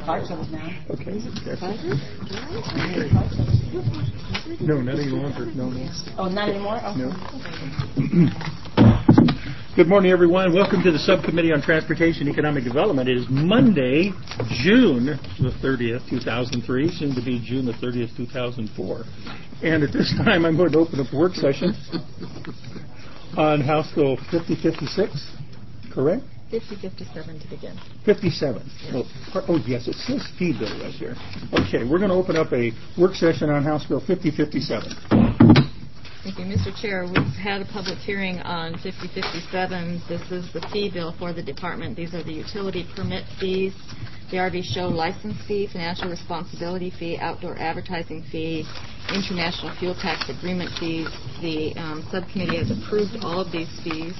parts of it now. Okay. Yes. No, not any longer. No. Oh, not anymore? Oh. No. Good morning, everyone. Welcome to the Subcommittee on Transportation and Economic Development. It is Monday, June the 30th, 2003, soon to be June the 30th, 2004. And at this time, I'm going to open up a work session on House Bill 5056, correct? 5057 to begin. 57. Yes. Oh, yes, it says fee bill right here. Okay, we're going to open up a work session on House Bill 5057. Thank you, Mr. Chair. We've had a public hearing on 5057. This is the fee bill for the department. These are the utility permit fees, the RV show license fee, financial responsibility fee, outdoor advertising fee, international fuel tax agreement fees. The subcommittee has approved all of these fees.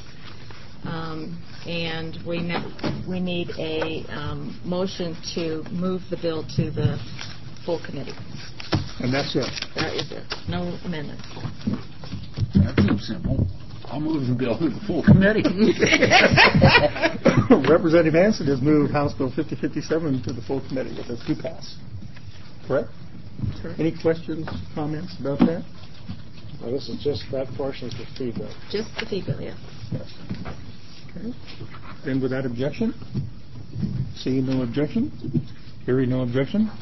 And we need a motion to move the bill to the full committee. And that's it. That is it. No amendments. That's so simple. I'll move the bill to the full committee. Representative Hansen has moved House Bill 5057 to the full committee with a to pass. Correct? Sure. Any questions, comments about that? Well, this is just that portion of the fee bill. Just the fee bill, yes. Yes. Okay. Then without objection? Seeing no objection? Hearing no objection?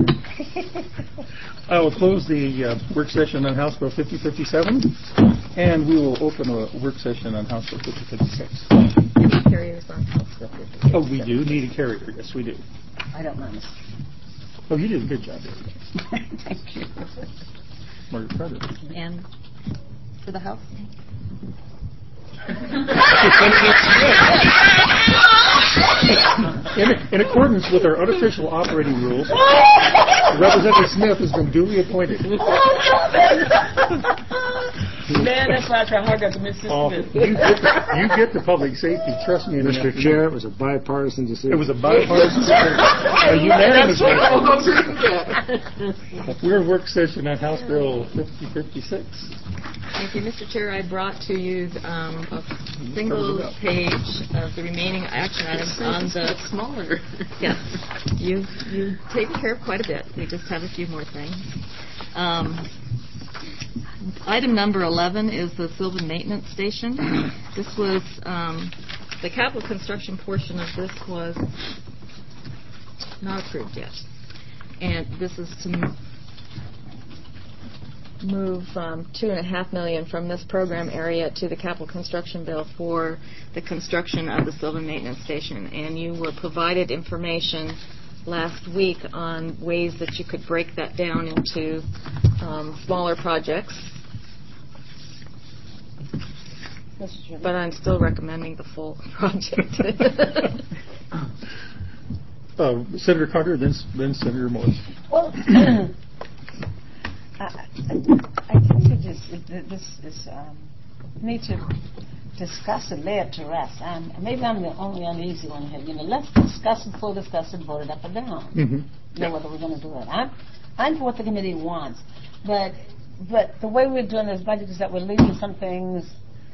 I will close the work session on House Bill 5057, and we will open a work session on House Bill 5056. Any carriers on House Bill 5057? Oh, we do need a carrier. Yes, we do. I don't mind. Oh, you did a good job there. Thank you. Margaret Carter. And for the House? In accordance with our unofficial operating rules, Representative Smith has been duly appointed. Man, that's why I try hard to miss this. You get the public safety. Trust me. Mr. Chair, it was a bipartisan decision. It was a bipartisan decision. A unanimous vote. We're in work session on House Bill 5056. Thank you, Mr. Chair. I brought to you a single page of the remaining action items on the smaller. Yes, you take care of quite a bit. We just have a few more things. Item number 11 is the Sylvan Maintenance Station. This was the capital construction portion of this was not approved yet, and this is to move $2.5 million from this program area to the capital construction bill for the construction of the Sylvan Maintenance Station. And you were provided information last week on ways that you could break that down into smaller projects. But I'm still recommending the full project. Senator Carter, then Senator Morris. Well, I think this is need to discuss and lay it to rest. Maybe I'm the only uneasy one here. Let's discuss it, full discuss it, vote it up or down. Mm-hmm. Whether we're going to do it. I'm for what the committee wants, but the way we're doing this budget is that we're leaving some things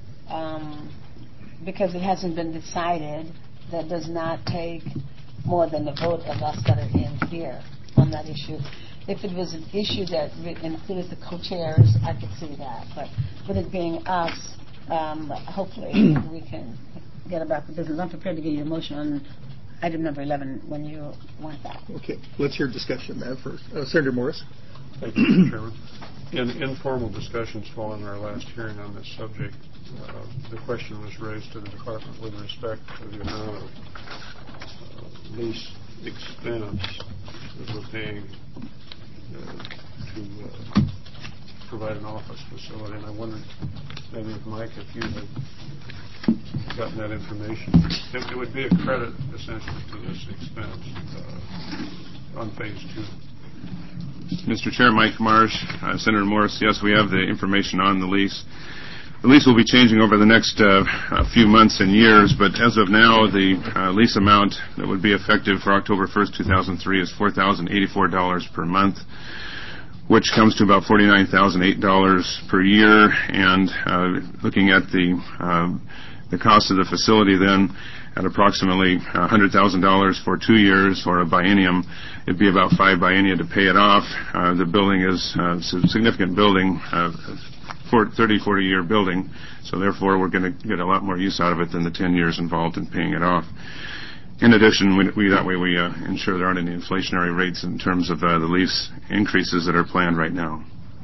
because it hasn't been decided. That does not take more than the vote of us that are in here on that issue. If it was an issue that included the co-chairs, I could see that. But with it being us, hopefully we can get about the business. I'm prepared to give you a motion on item number 11 when you want that. Okay. Let's hear discussion now first. Senator Morris. Thank you, Mr. Chairman. In informal discussions following our last hearing on this subject, the question was raised to the department with respect to the amount of lease expense that we're paying to provide an office facility, and I wondered maybe if Mike, if you had gotten that information, it would be a credit essentially to this expense on phase 2. Mr. Chair, Mike Marsh, Senator Morris, yes, we have the information on the lease. The lease will be changing over the next few months and years, but as of now, the lease amount that would be effective for October 1st, 2003 is $4,084 per month, which comes to about $49,008 per year. And looking at the The cost of the facility then, at approximately $100,000 for 2 years or a biennium, it'd be about 5 biennia to pay it off. The building is a significant building, 30-40-year building, so therefore we're going to get a lot more use out of it than the 10 years involved in paying it off. In addition, that way we ensure there aren't any inflationary rates in terms of the lease increases that are planned right now.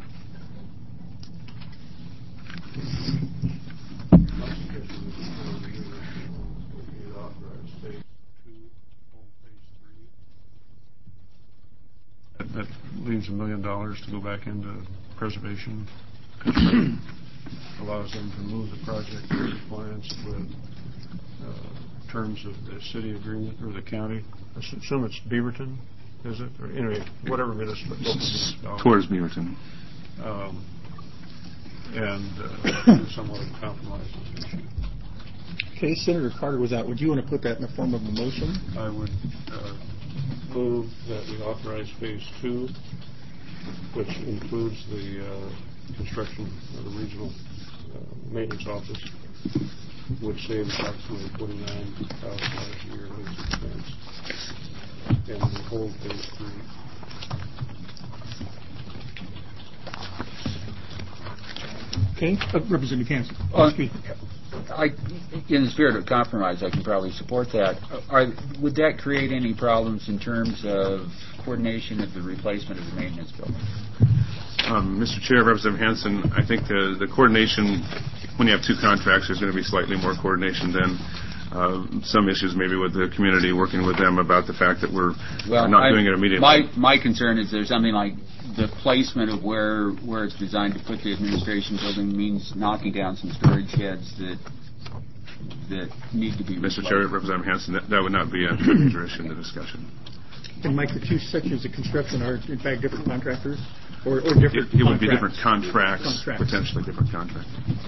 That leaves $1 million to go back into preservation. Allows them to move the project to the plans with terms of the city agreement or the county. I assume it's Beaverton, is it? Or anyway, whatever municipality. Towards Beaverton. And somewhat of a compromise issue. Okay, Senator Carter was out. Would you want to put that in the form of a motion? I would move that we authorize Phase 2, which includes the construction of the regional maintenance office, which saves approximately $49,000 a year lease expense, and we hold Phase 3. Okay, Representative Hanson. In the spirit of compromise, I can probably support that. Would that create any problems in terms of coordination of the replacement of the maintenance building? Mr. Chair, Representative Hanson, I think the coordination, when you have two contracts, there's going to be slightly more coordination than some issues maybe with the community, working with them about the fact that we're not doing it immediately. My concern is there's something like the placement of where it's designed to put the administration building means knocking down some storage sheds that need to be replaced. Mr. Chair, Representative Hanson, that would not be a major issue in the discussion. And Mike, the two sections of construction are in fact different contractors or different It would be different contracts, potentially different contracts.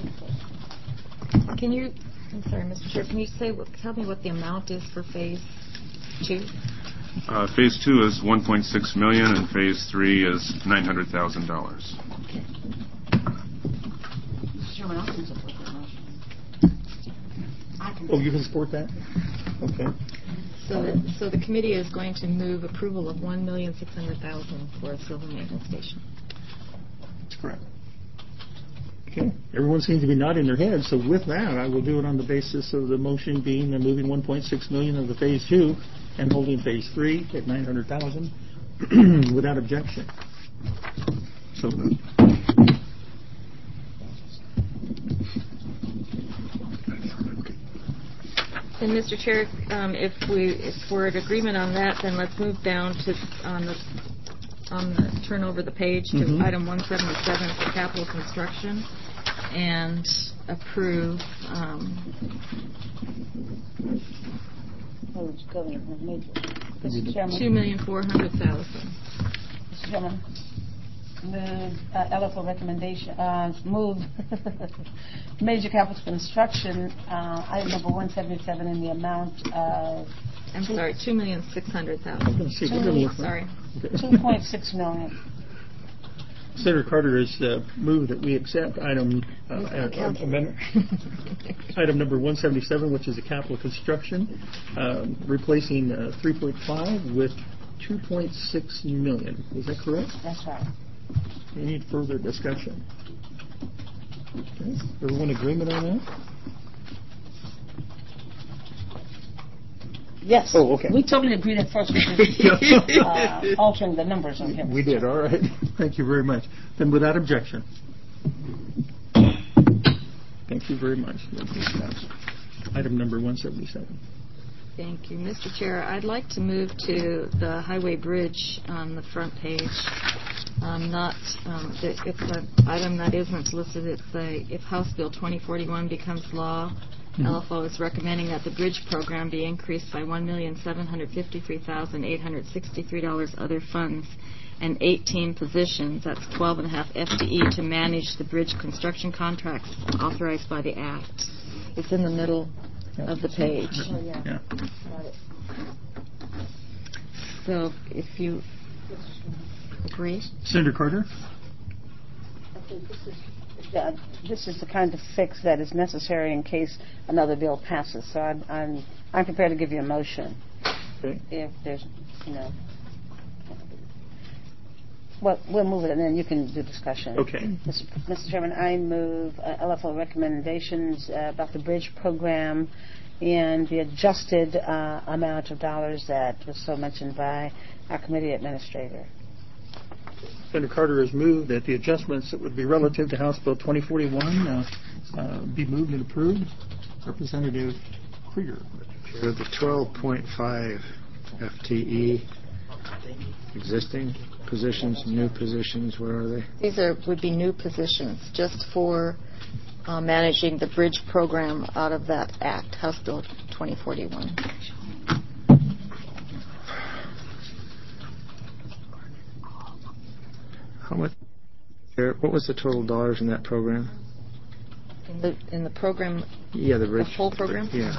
I'm sorry, Mr. Chair, can you tell me what the amount is for Phase 2? Phase 2 is $1.6 million, and Phase 3 is $900,000. Okay. Mr. Chairman, I can support that motion. Oh, you can support that? Okay. So the committee is going to move approval of $1,600,000 for a silver maintenance station. That's correct. Okay. Everyone seems to be nodding their heads, so with that, I will do it on the basis of the motion being moving $1.6 million of the Phase 2 and holding Phase 3 at $900,000 without objection. So moved. And Mr. Chair, if we're in agreement on that, then let's move down to turn over the page to item 177 for capital construction and approve. $2,400,000. Mr. Chairman, move LFO recommendation. Move major capital construction item number 177 in the amount of. I'm sorry, $2,600,000. Sorry. $2.6 million. Senator Carter has moved that we accept item number 177, which is a capital construction, replacing 3.5 with 2.6 million. Is that correct? That's right. Any further discussion? Okay. Everyone agreement on that? Yes. Oh, okay. We totally agreed at first with altering the numbers on here. We did. All right. Thank you very much. Then without objection. Thank you very much. Item number 177. Thank you. Mr. Chair, I'd like to move to the highway bridge on the front page. It's an item that isn't listed. It's if House Bill 2041 becomes law, LFO is recommending that the bridge program be increased by $1,753,863 other funds and 18 positions, that's 12.5 FTE, to manage the bridge construction contracts authorized by the Act. It's in the middle of the page. Oh, yeah. Got it. So if you agree. Senator Carter? This is the kind of fix that is necessary in case another bill passes. So I'm prepared to give you a motion Okay. if there's, Well, we'll move it and then you can do discussion. Okay. Mr. Chairman, I move LFO recommendations about the bridge program and the adjusted amount of dollars that was so mentioned by our committee administrator. Senator Carter has moved that the adjustments that would be relative to House Bill 2041 be moved and approved. Representative Krieger. The 12.5 FTE existing positions, new positions, what are they? These would be new positions just for managing the bridge program out of that act, House Bill 2041. How much? What was the total dollars in that program? In the program, Yeah, the bridge. the whole program? Yeah.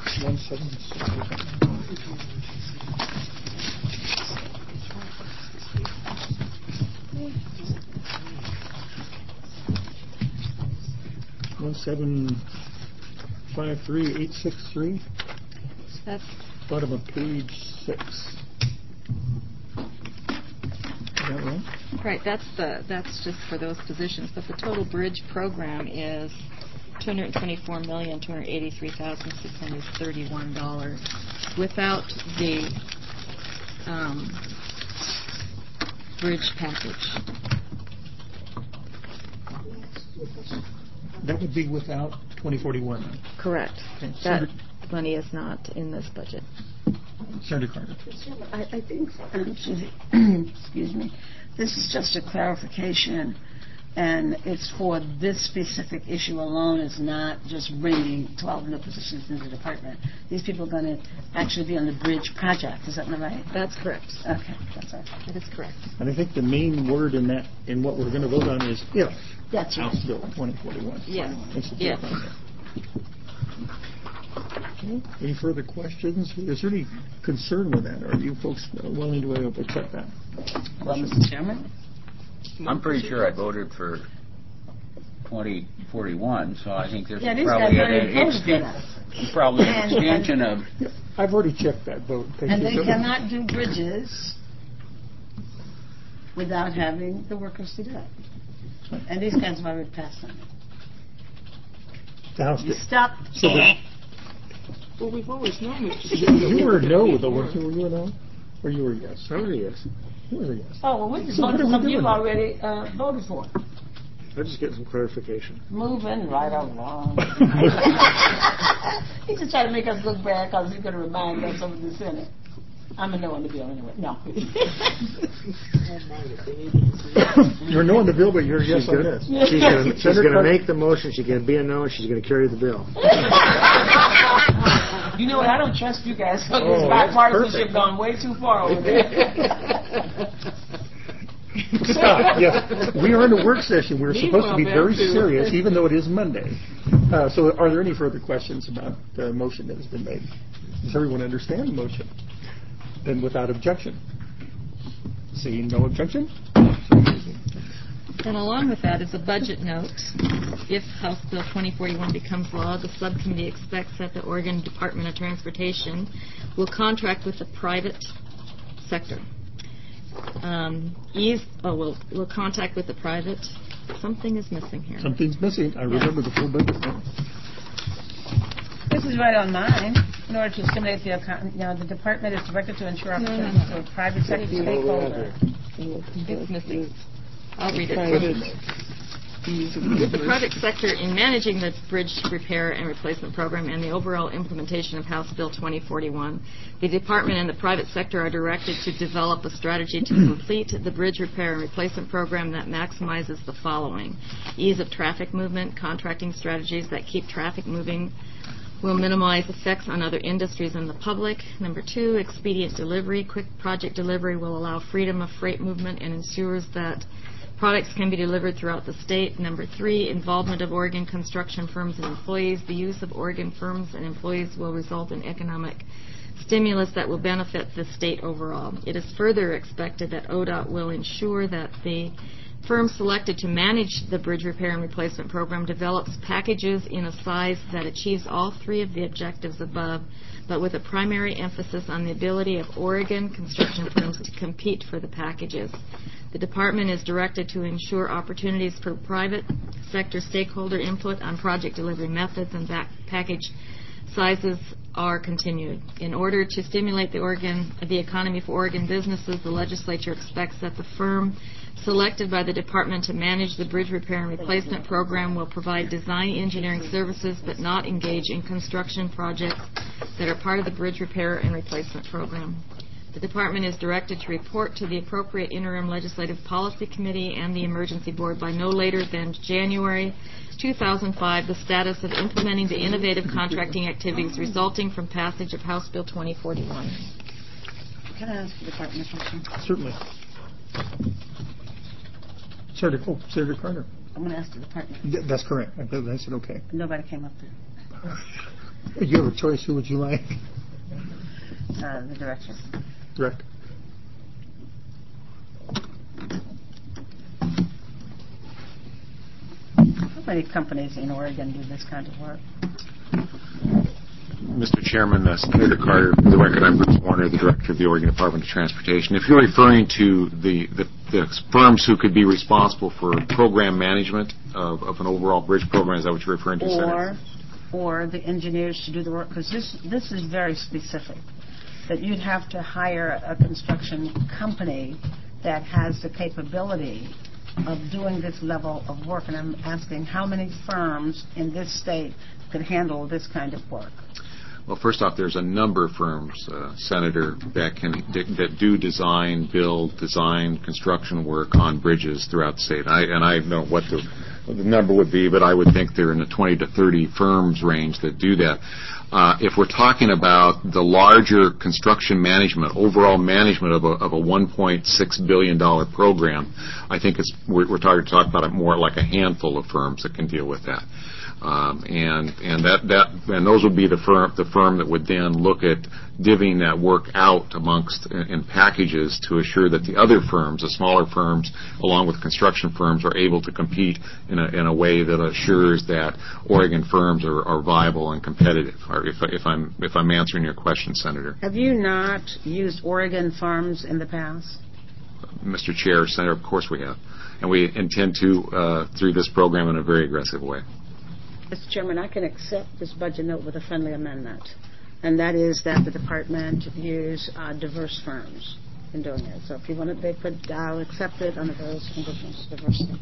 1753863. That's Bottom of page 6. Is that right? right. That's just for those positions. But the total bridge program is $224,283,631 without the bridge package. That would be without 2041. Correct. Okay. That money is not in this budget. Senator Carter. I think, excuse me, this is just a clarification, and it's for this specific issue alone. It's not just bringing 12 new positions into the department. These people are going to actually be on the bridge project. Is that right? That's correct. Okay, that's all. That is correct. And I think the main word in what we're going to vote on is if. That's right. House Bill 2041. Yes. That's the Yes. deal. Okay. Any further questions? Is there any concern with that? Are you folks willing to accept that? Well, Mr. Chairman? I'm pretty sure I voted for 2041, so I think this Yeah, is these probably guys an already voted for that. extension of. Yeah, I've already checked that vote. Thank And you. they cannot do bridges without having the workers do that. And these guys have already passed on it. The House You did. stop. So Well, we've always known, Mr. you were a no, though, weren't you? Were you a no? Or you were a yes? I was a yes. You were a yes. Oh, well, we just So what voted are we for something doing? you've already voted for. I'm just getting some clarification. Moving right along. He's just trying to make us look bad because he's going to remind us of the Senate. I'm a no on the bill anyway. No. You're a no on the bill, but you're a yes on this. She's going to make the motion. She's going to be a no, and she's going to carry the bill. You know what? I don't trust you guys. This Oh, that's bipartisanship perfect. gone way too far over there. Stop. Yes. We are in a work session. We're supposed to be Meanwhile, very back to- serious, even though it is Monday. So are there any further questions about the motion that has been made? Does everyone understand the motion? Then without objection. Seeing no objection? And along with that is a budget note. If House Bill 2041 becomes law, the subcommittee expects that the Oregon Department of Transportation will contract with the private sector. Will contact with the private. Something is missing here. Something's missing. I remember the full budget now. This is right on mine. In order to stimulate the department is directed to ensure opportunities for private sector stakeholder. It's missing. I'll read it. With the private sector in managing the bridge repair and replacement program and the overall implementation of House Bill 2041, the department and the private sector are directed to develop a strategy to complete the bridge repair and replacement program that maximizes the following: ease of traffic movement, contracting strategies that keep traffic moving will minimize effects on other industries and the public. Number 2, expedient delivery. Quick project delivery will allow freedom of freight movement and ensures that products can be delivered throughout the state. Number 3, involvement of Oregon construction firms and employees. The use of Oregon firms and employees will result in economic stimulus that will benefit the state overall. It is further expected that ODOT will ensure that the firm selected to manage the bridge repair and replacement program develops packages in a size that achieves all three of the objectives above, but with a primary emphasis on the ability of Oregon construction firms to compete for the packages. The department is directed to ensure opportunities for private sector stakeholder input on project delivery methods and package sizes are continued. In order to stimulate the economy for Oregon businesses, the legislature expects that the firm selected by the department to manage the bridge repair and replacement program will provide design engineering services but not engage in construction projects that are part of the bridge repair and replacement program. The department is directed to report to the appropriate interim legislative policy committee and the emergency board by no later than January 2005 the status of implementing the innovative contracting activities resulting from passage of House Bill 2041. Can I ask the department a question? Certainly. Senator Carter. I'm going to ask the department. That's correct. I said okay. Nobody came up there. You have a choice. Who would you like? The director. Director. How many companies in Oregon do this kind of work? Mr. Chairman, Senator Carter, for the record, I'm Bruce Warner, the Director of the Oregon Department of Transportation. If you're referring to the firms who could be responsible for program management of an overall bridge program, is that what you're referring to, Senator? Or the engineers to do the work, because this is very specific, that you'd have to hire a construction company that has the capability of doing this level of work. And I'm asking how many firms in this state could handle this kind of work? Well, first off, there's a number of firms, Senator, that do design, build, construction work on bridges throughout the state. I don't know what the number would be, but I would think they're in the 20 to 30 firms range that do that. If we're talking about the larger construction management, overall management of a $1.6 billion program, I think we're talking about it more like a handful of firms that can deal with that. And those would be the firm that would then look at divvying that work out amongst in packages to assure that the other firms, the smaller firms, along with construction firms, are able to compete in a way that assures that Oregon firms are viable and competitive. If I'm answering your question, Senator. Have you not used Oregon firms in the past? Mr. Chair, Senator, of course we have, and we intend to through this program in a very aggressive way. Mr. Chairman, I can accept this budget note with a friendly amendment, and that is that the department use diverse firms in doing it. So if you want it, I'll accept it under those conditions, diversity.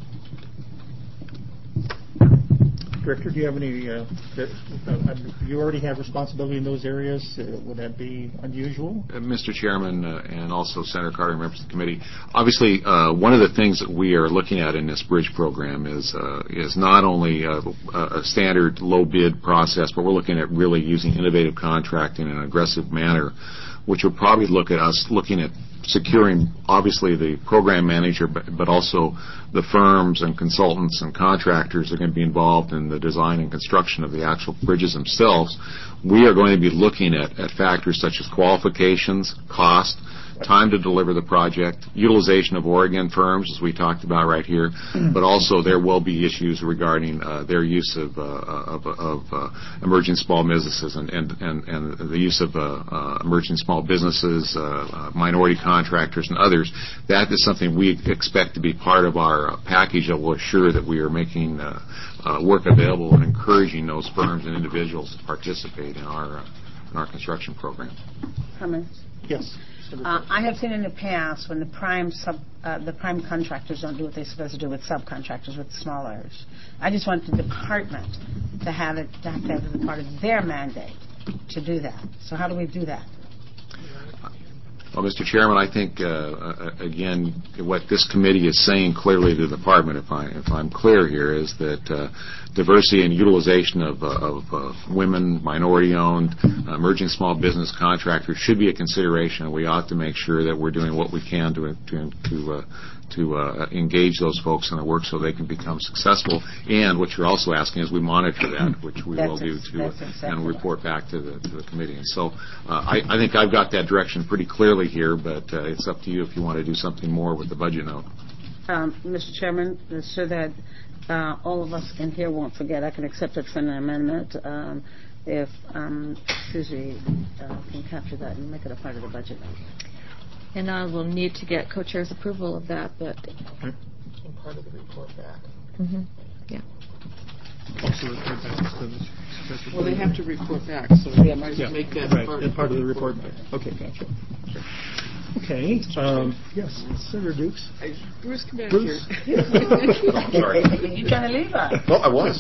Director, do you have any, you already have responsibility in those areas? Would that be unusual? Mr. Chairman, and also Senator Carter and members of the committee, obviously one of the things that we are looking at in this bridge program is not only a standard low bid process, but we're looking at really using innovative contracting in an aggressive manner, which would probably look at us looking at securing, obviously, the program manager, but also the firms and consultants and contractors that are going to be involved in the design and construction of the actual bridges themselves. We are going to be looking at factors such as qualifications, cost, time to deliver the project, utilization of Oregon firms, as we talked about right here, but also there will be issues regarding their use of emerging small businesses and the use of emerging small businesses, minority contractors, and others. That is something we expect to be part of our package that will assure that we are making work available and encouraging those firms and individuals to participate in our construction program. Comments? Yes. I have seen in the past when the prime contractors don't do what they're supposed to do with subcontractors, with smallers. I just want the department to have it as part of their mandate to do that. So how do we do that? Well, Mr. Chairman, I think, again, what this committee is saying clearly to the department, if I'm clear here, is that diversity and utilization of women, minority-owned, emerging small business contractors should be a consideration, and we ought to make sure that we're doing what we can to engage those folks in the work so they can become successful. And what you're also asking is we monitor that, which we will do and report back to the committee. And so I think I've got that direction pretty clearly here, but it's up to you if you want to do something more with the budget note. Mr. Chairman, so that all of us in here won't forget, I can accept it for an amendment if Susie can capture that and make it a part of the budget. And I will need to get co-chair's approval of that, but... And part of the report back. Yeah. Also report back to the special Well, they committee. have to report back, so you might as well make that right, part of the report. Okay, gotcha. Okay. Yes, Senator Dukes. Bruce, come back Bruce? here. I'm sorry. You trying to leave us? No, I was.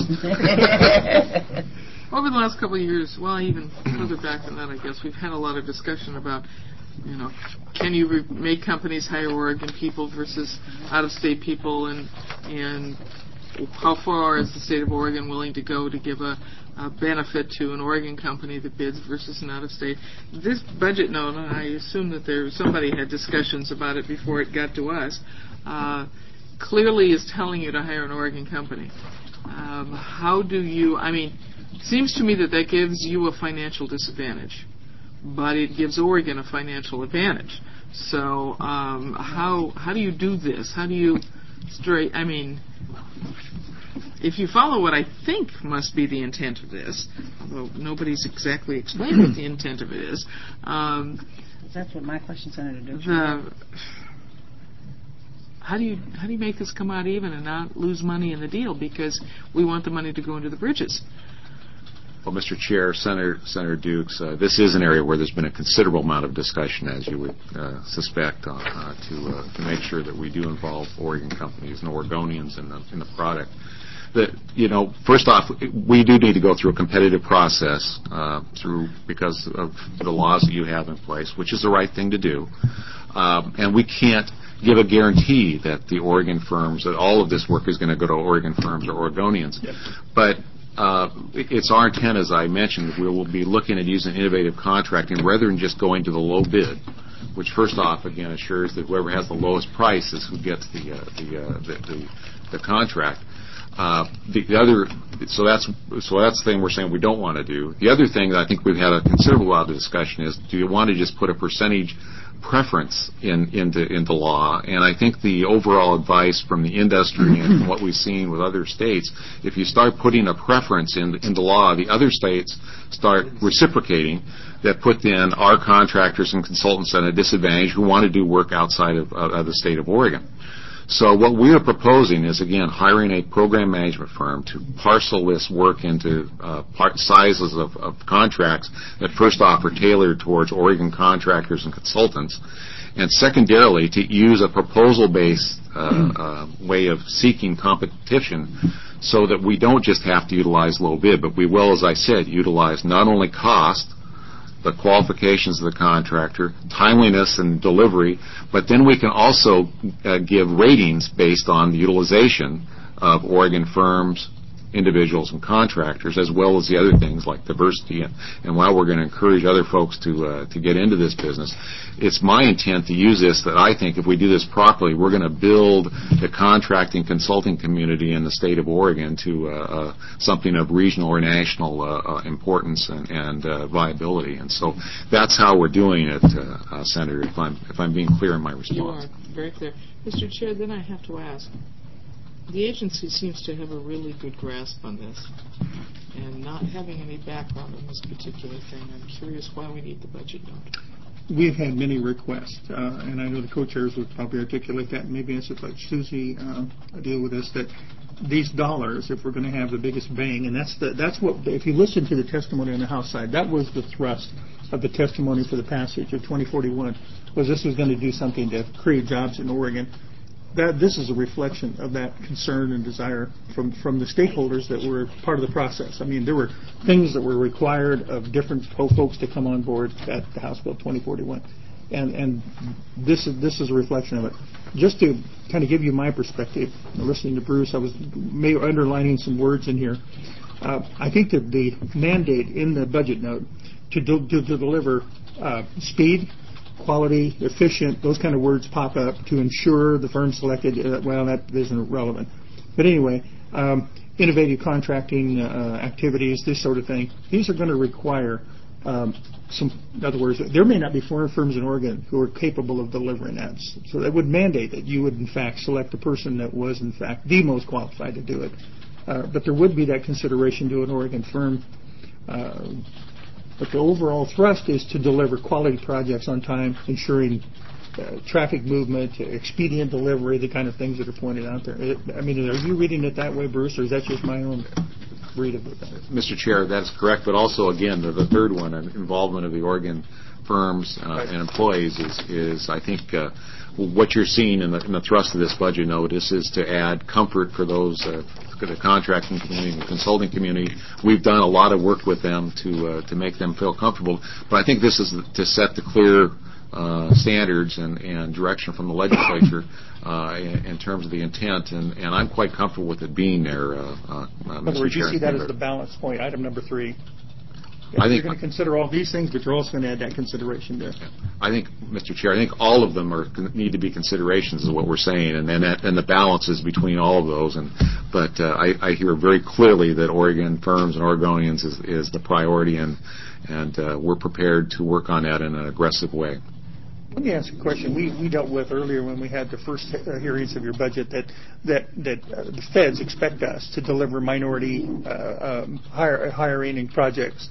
Over the last couple of years, well, even further back than that, I guess, we've had a lot of discussion about, can you make companies hire Oregon people versus out-of-state people, and how far is the state of Oregon willing to go to give a benefit to an Oregon company that bids versus an out-of-state. This budget note, and I assume that somebody had discussions about it before it got to us, clearly is telling you to hire an Oregon company. How do you, it seems to me that gives you a financial disadvantage, but it gives Oregon a financial advantage. So how do you do this? How do you if you follow what I think must be the intent of this, although nobody's exactly explained what the intent of it is. That's what my question, Senator Dukes. How do you make this come out even and not lose money in the deal, because we want the money to go into the bridges? Well, Mr. Chair, Senator Dukes, this is an area where there's been a considerable amount of discussion, as you would suspect, to make sure that we do involve Oregon companies and Oregonians in the product. First off, we do need to go through a competitive process because of the laws that you have in place, which is the right thing to do. And we can't give a guarantee that the Oregon firms, that all of this work is going to go to Oregon firms or Oregonians. Yep. But it's our intent, as I mentioned, that we will be looking at using innovative contracting rather than just going to the low bid, which first off, again, assures that whoever has the lowest price is who gets the contract. So that's the thing we're saying we don't want to do. The other thing that I think we've had a considerable amount of discussion is, do you want to just put a percentage preference into law? And I think the overall advice from the industry and from what we've seen with other states, if you start putting a preference into law, the other states start reciprocating. That put then our contractors and consultants at a disadvantage who want to do work outside of the state of Oregon. So what we are proposing is, again, hiring a program management firm to parcel this work into sizes of contracts that first off are tailored towards Oregon contractors and consultants, and secondarily to use a proposal-based way of seeking competition so that we don't just have to utilize low bid, but we will, as I said, utilize not only cost, the qualifications of the contractor, timeliness and delivery, but then we can also give ratings based on the utilization of Oregon firms, individuals, and contractors, as well as the other things like diversity. And while we're going to encourage other folks to get into this business, it's my intent to use this, that I think if we do this properly, we're going to build the contracting consulting community in the state of Oregon to something of regional or national importance and viability. And so that's how we're doing it, Senator, if I'm being clear in my response. You are very clear. Mr. Chair, then I have to ask, the agency seems to have a really good grasp on this, and not having any background on this particular thing, I'm curious why we need the budget note. We've had many requests, and I know the co-chairs would probably articulate that, and maybe it's like Susie deal with this, that these dollars, if we're going to have the biggest bang, and that's what, if you listen to the testimony on the House side, that was the thrust of the testimony for the passage of 2041, was this was going to do something to create jobs in Oregon. This is a reflection of that concern and desire from the stakeholders that were part of the process. I mean, there were things that were required of different folks to come on board at the House Bill 2041, and this is a reflection of it. Just to kind of give you my perspective, listening to Bruce, I was maybe underlining some words in here. I think that the mandate in the budget note to deliver speed, quality, efficient, those kind of words pop up to ensure the firm selected, that isn't relevant. But anyway, innovative contracting activities, this sort of thing, these are going to require In other words, there may not be foreign firms in Oregon who are capable of delivering that. So that would mandate that you would, in fact, select a person that was, in fact, the most qualified to do it. But there would be that consideration to an Oregon firm. But the overall thrust is to deliver quality projects on time, ensuring traffic movement, expedient delivery, the kind of things that are pointed out there. I mean, are you reading it that way, Bruce, or is that just my own read of it? Mr. Chair, that's correct. But also, again, the third one, involvement of the Oregon firms and employees is I think, what you're seeing in the thrust of this budget notice is to add comfort for those, the contracting community and the consulting community. We've done a lot of work with them to make them feel comfortable. But I think this is to set the clear standards and direction from the legislature in terms of the intent, and I'm quite comfortable with it being there, Mr. Chair. You see that as the balance point, item number 3. I think you're going to consider all these things, but you're also going to add that consideration there. I think, Mr. Chair, I think all of them need to be considerations, is what we're saying, and the balance is between all of those. But I hear very clearly that Oregon firms and Oregonians is the priority, and we're prepared to work on that in an aggressive way. Let me ask a question. We dealt with earlier when we had the first hearings of your budget that the feds expect us to deliver minority hiring and projects.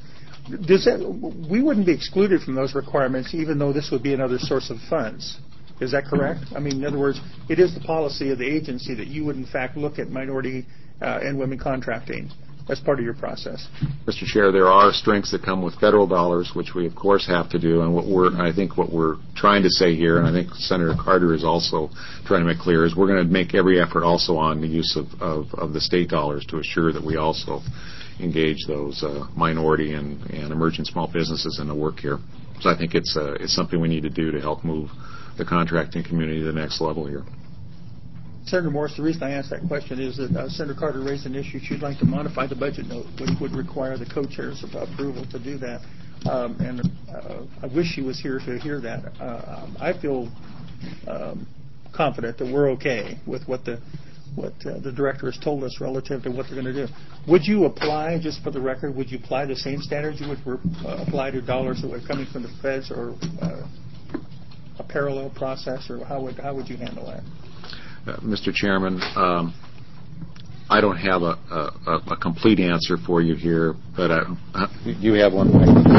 We wouldn't be excluded from those requirements, even though this would be another source of funds. Is that correct? I mean, in other words, it is the policy of the agency that you would, in fact, look at minority and women contracting as part of your process. Mr. Chair, there are strengths that come with federal dollars, which we, of course, have to do. And I think what we're trying to say here, and I think Senator Carter is also trying to make clear, is we're going to make every effort also on the use of the state dollars to assure that we also engage those minority and emerging small businesses in the work here. So I think it's something we need to do to help move the contracting community to the next level here. Senator Morris, the reason I asked that question is that Senator Carter raised an issue. She'd like to modify the budget note, which would require the co-chairs of approval to do that. And I wish she was here to hear that. I feel confident that we're okay with what the director has told us relative to what they're going to do. Would you apply, just for the record, would you apply the same standards you would apply to dollars that were coming from the feds, or a parallel process, or how would you handle that? Mr. Chairman, I don't have a complete answer for you here, but you have one.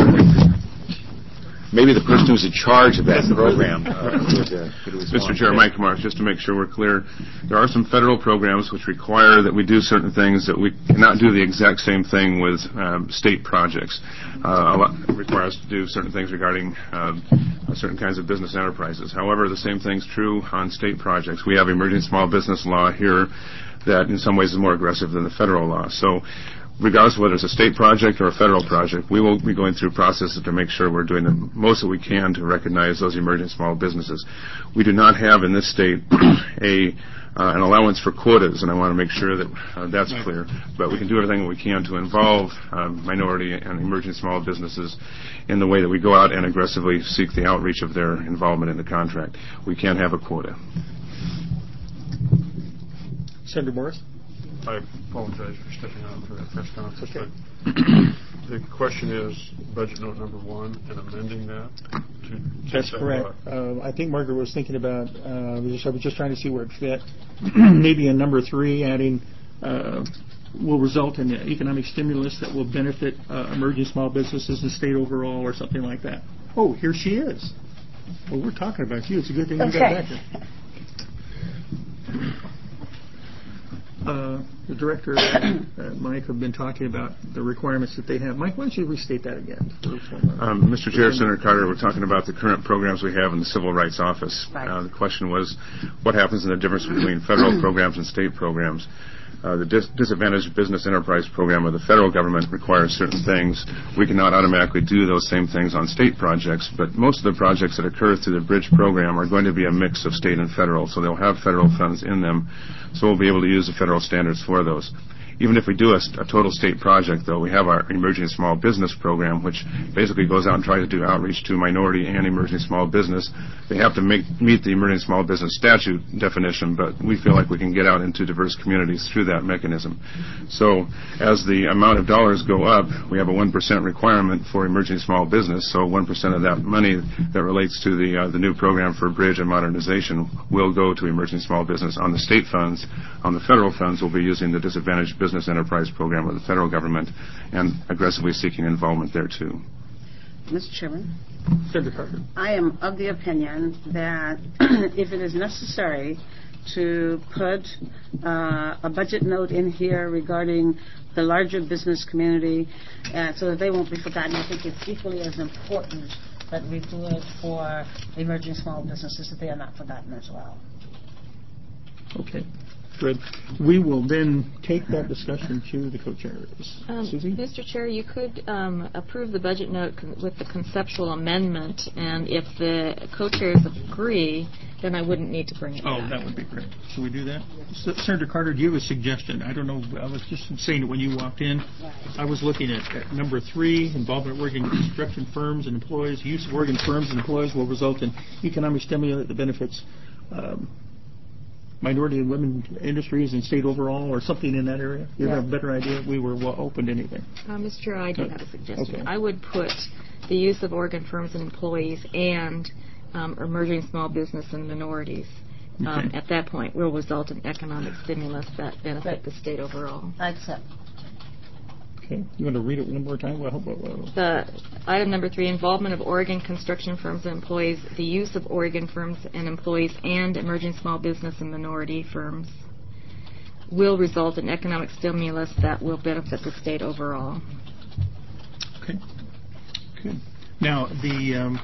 Maybe the person who's in charge of that program could respond. Mr. Chair, Mike Marsh, just to make sure we're clear, there are some federal programs which require that we do certain things that we cannot do the exact same thing with state projects. It requires us to do certain things regarding certain kinds of business enterprises. However, the same thing's true on state projects. We have emerging small business law here that in some ways is more aggressive than the federal law. So regardless of whether it's a state project or a federal project, we will be going through processes to make sure we're doing the most that we can to recognize those emerging small businesses. We do not have in this state an allowance for quotas, and I want to make sure that that's clear. But we can do everything we can to involve minority and emerging small businesses in the way that we go out and aggressively seek the outreach of their involvement in the contract. We can't have a quota. Senator Morris? I apologize for stepping out for that press conference. Okay. The question is budget note number 1 and amending that to That's correct. I think Margaret was thinking about, I was just trying to see where it fit. Maybe in number 3, adding will result in economic stimulus that will benefit emerging small businesses in the state overall, or something like that. Oh, here she is. Well, we're talking about you. It's a good thing you got back here. The director and Mike have been talking about the requirements that they have. Mike, why don't you restate that again? Mr. Chair, Senator Carter, we're talking about the current programs we have in the Civil Rights Office. Right. The question was, what happens in the difference between federal programs and state programs? The Disadvantaged Business Enterprise Program of the federal government requires certain things. We cannot automatically do those same things on state projects, but most of the projects that occur through the Bridge program are going to be a mix of state and federal, so they'll have federal funds in them, so we'll be able to use the federal standards for those. Even if we do a total state project, though, we have our Emerging Small Business Program, which basically goes out and tries to do outreach to minority and emerging small business. They have to meet the Emerging Small Business Statute definition, but we feel like we can get out into diverse communities through that mechanism. So as the amount of dollars go up, we have a 1% requirement for emerging small business, so 1% of that money that relates to the new program for bridge and modernization will go to emerging small business on the state funds. On the federal funds, we'll be using the Disadvantaged Business Enterprise Program of the federal government and aggressively seeking involvement there, too. Mr. Chairman, Senator Carter. I am of the opinion that if it is necessary to put a budget note in here regarding the larger business community so that they won't be forgotten, I think it's equally as important that we do it for emerging small businesses that they are not forgotten as well. Okay. Good. We will then take that discussion to the co-chairs. Susie? Mr. Chair, you could approve the budget note with the conceptual amendment, and if the co-chairs agree, then I wouldn't need to bring it back. That would be great. Should we do that? Senator Carter, do you have a suggestion? I don't know. I was just saying it when you walked in. I was looking at number 3, involvement of Oregon construction firms and employees. Use of Oregon firms and employees will result in economic stimulus that benefits minority and women industries and state overall, or something in that area? You have a better idea? We were open to anything. Mr. Chair, I do have a suggestion. Okay. I would put the use of Oregon firms and employees and emerging small business and minorities. At that point, will result in economic stimulus that benefit the state overall. I accept. Okay. You want to read it one more time? The item number 3, involvement of Oregon construction firms and employees, the use of Oregon firms and employees and emerging small business and minority firms will result in economic stimulus that will benefit the state overall. Okay. Good. Now, the...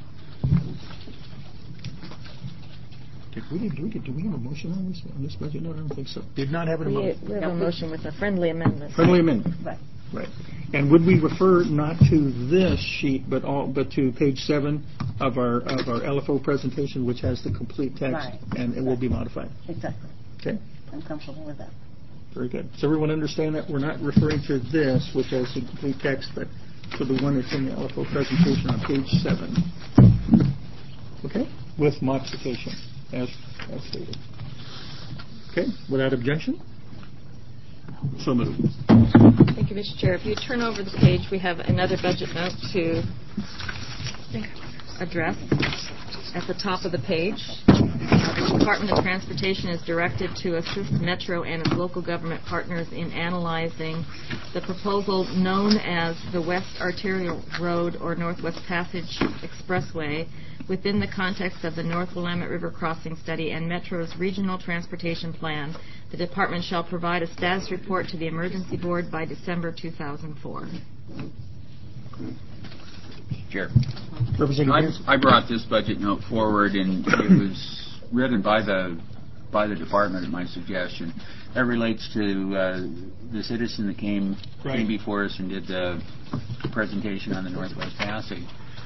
Do we have a motion on this budget note? I don't think so. Did not have a motion. We have a motion with a friendly amendment. Friendly amendment. Right. And would we refer not to this sheet, but to page 7 of our LFO presentation, which has the complete text, and it will be modified? Exactly. Okay. I'm comfortable with that. Very good. Does everyone understand that? We're not referring to this, which has the complete text, but to the one that's in the LFO presentation on page 7. Okay? With modification, as stated. Okay? Without objection? So moved. Thank you, Mr. Chair. If you turn over the page, we have another budget note to address at the top of the page. The Department of Transportation is directed to assist Metro and its local government partners in analyzing the proposal known as the West Arterial Road or Northwest Passage Expressway within the context of the North Willamette River Crossing Study and Metro's Regional Transportation Plan. The Department shall provide a status report to the Emergency Board by December 2004. Chair, I brought this budget note forward, and it was written by the department at my suggestion. That relates to the citizen that came before us and did the presentation on the Northwest Passage.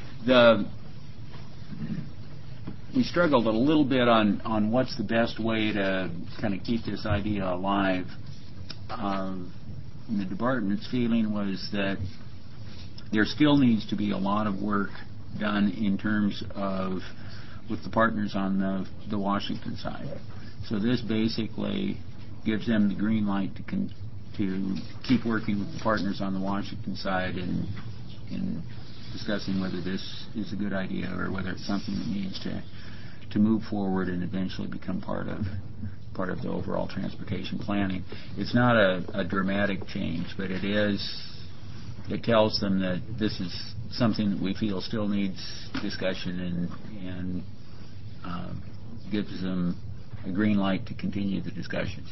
We struggled a little bit on what's the best way to kind of keep this idea alive. And the department's feeling was that there still needs to be a lot of work done in terms of with the partners on the Washington side. So this basically gives them the green light to keep working with the partners on the Washington side in discussing whether this is a good idea or whether it's something that needs to move forward and eventually become part of the overall transportation planning. It's not a dramatic change, but it tells them that this is something that we feel still needs discussion and gives them a green light to continue the discussions.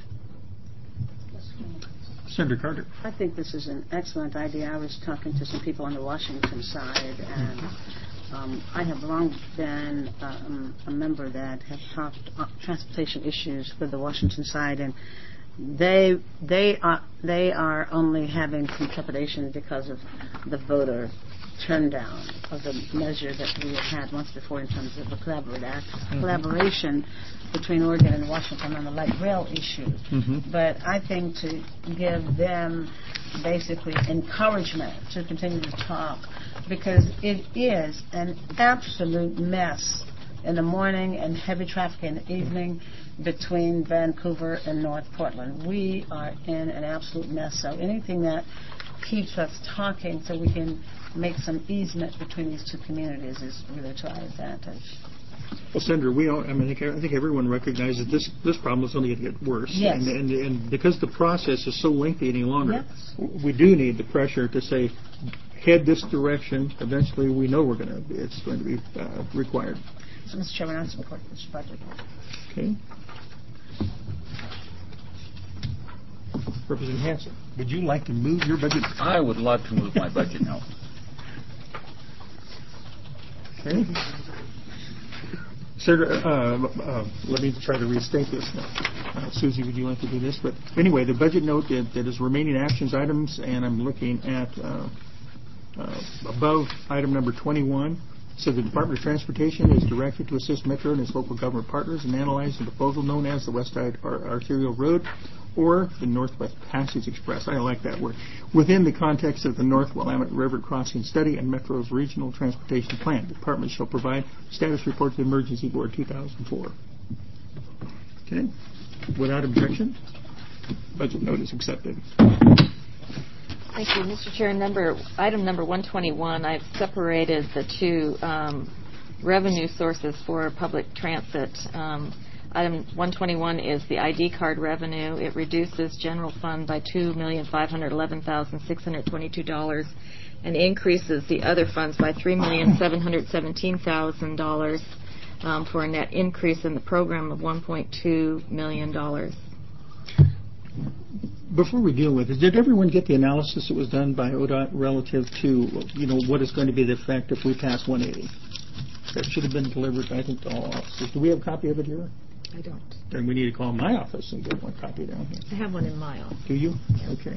Senator Carter. I think this is an excellent idea. I was talking to some people on the Washington side, and I have long been a member that have talked transportation issues with the Washington side, and they are only having some trepidation because of the voter turn down of the measure that we had once before in terms of the collaboration between Oregon and Washington on the light rail issue. But I think to give them basically encouragement to continue to talk, because it is an absolute mess in the morning and heavy traffic in the evening between Vancouver and North Portland. We are in an absolute mess. So anything that keeps us talking so we can make some easement between these two communities is really to our advantage. Well, Senator, I think everyone recognizes this problem is only going to get worse. Yes. And because the process is so lengthy any longer, Yes. we do need the pressure to say, head this direction. Eventually, we know it's going to be required. So, Mr. Chairman, I support this budget. Okay. Representative Hanson, would you like to move your budget? I would love to move my budget note. Okay. Senator, let me try to restate this now. Susie, would you like to do this? But anyway, the budget note that is remaining actions items, and I'm looking at above item number 21. So the Department of Transportation is directed to assist Metro and its local government partners in analyzing the proposal known as the West Side Arterial Road or the Northwest Passage Express. I like that word. Within the context of the North Willamette River Crossing Study and Metro's Regional Transportation Plan, the Department shall provide status report to the Emergency Board 2004. Okay. Without objection, budget note is accepted. Thank you, Mr. Chair. Item number 121, I've separated the two revenue sources for public transit. Item 121 is the ID card revenue. It reduces general fund by $2,511,622 and increases the other funds by $3,717,000 for a net increase in the program of $1.2 million. Before we deal with it, did everyone get the analysis that was done by ODOT relative to, what is going to be the effect if we pass 180? That should have been delivered, I think, to all offices. Do we have a copy of it here? I don't. Then we need to call my office and get one copy down here. I have one in my office. Do you? Okay.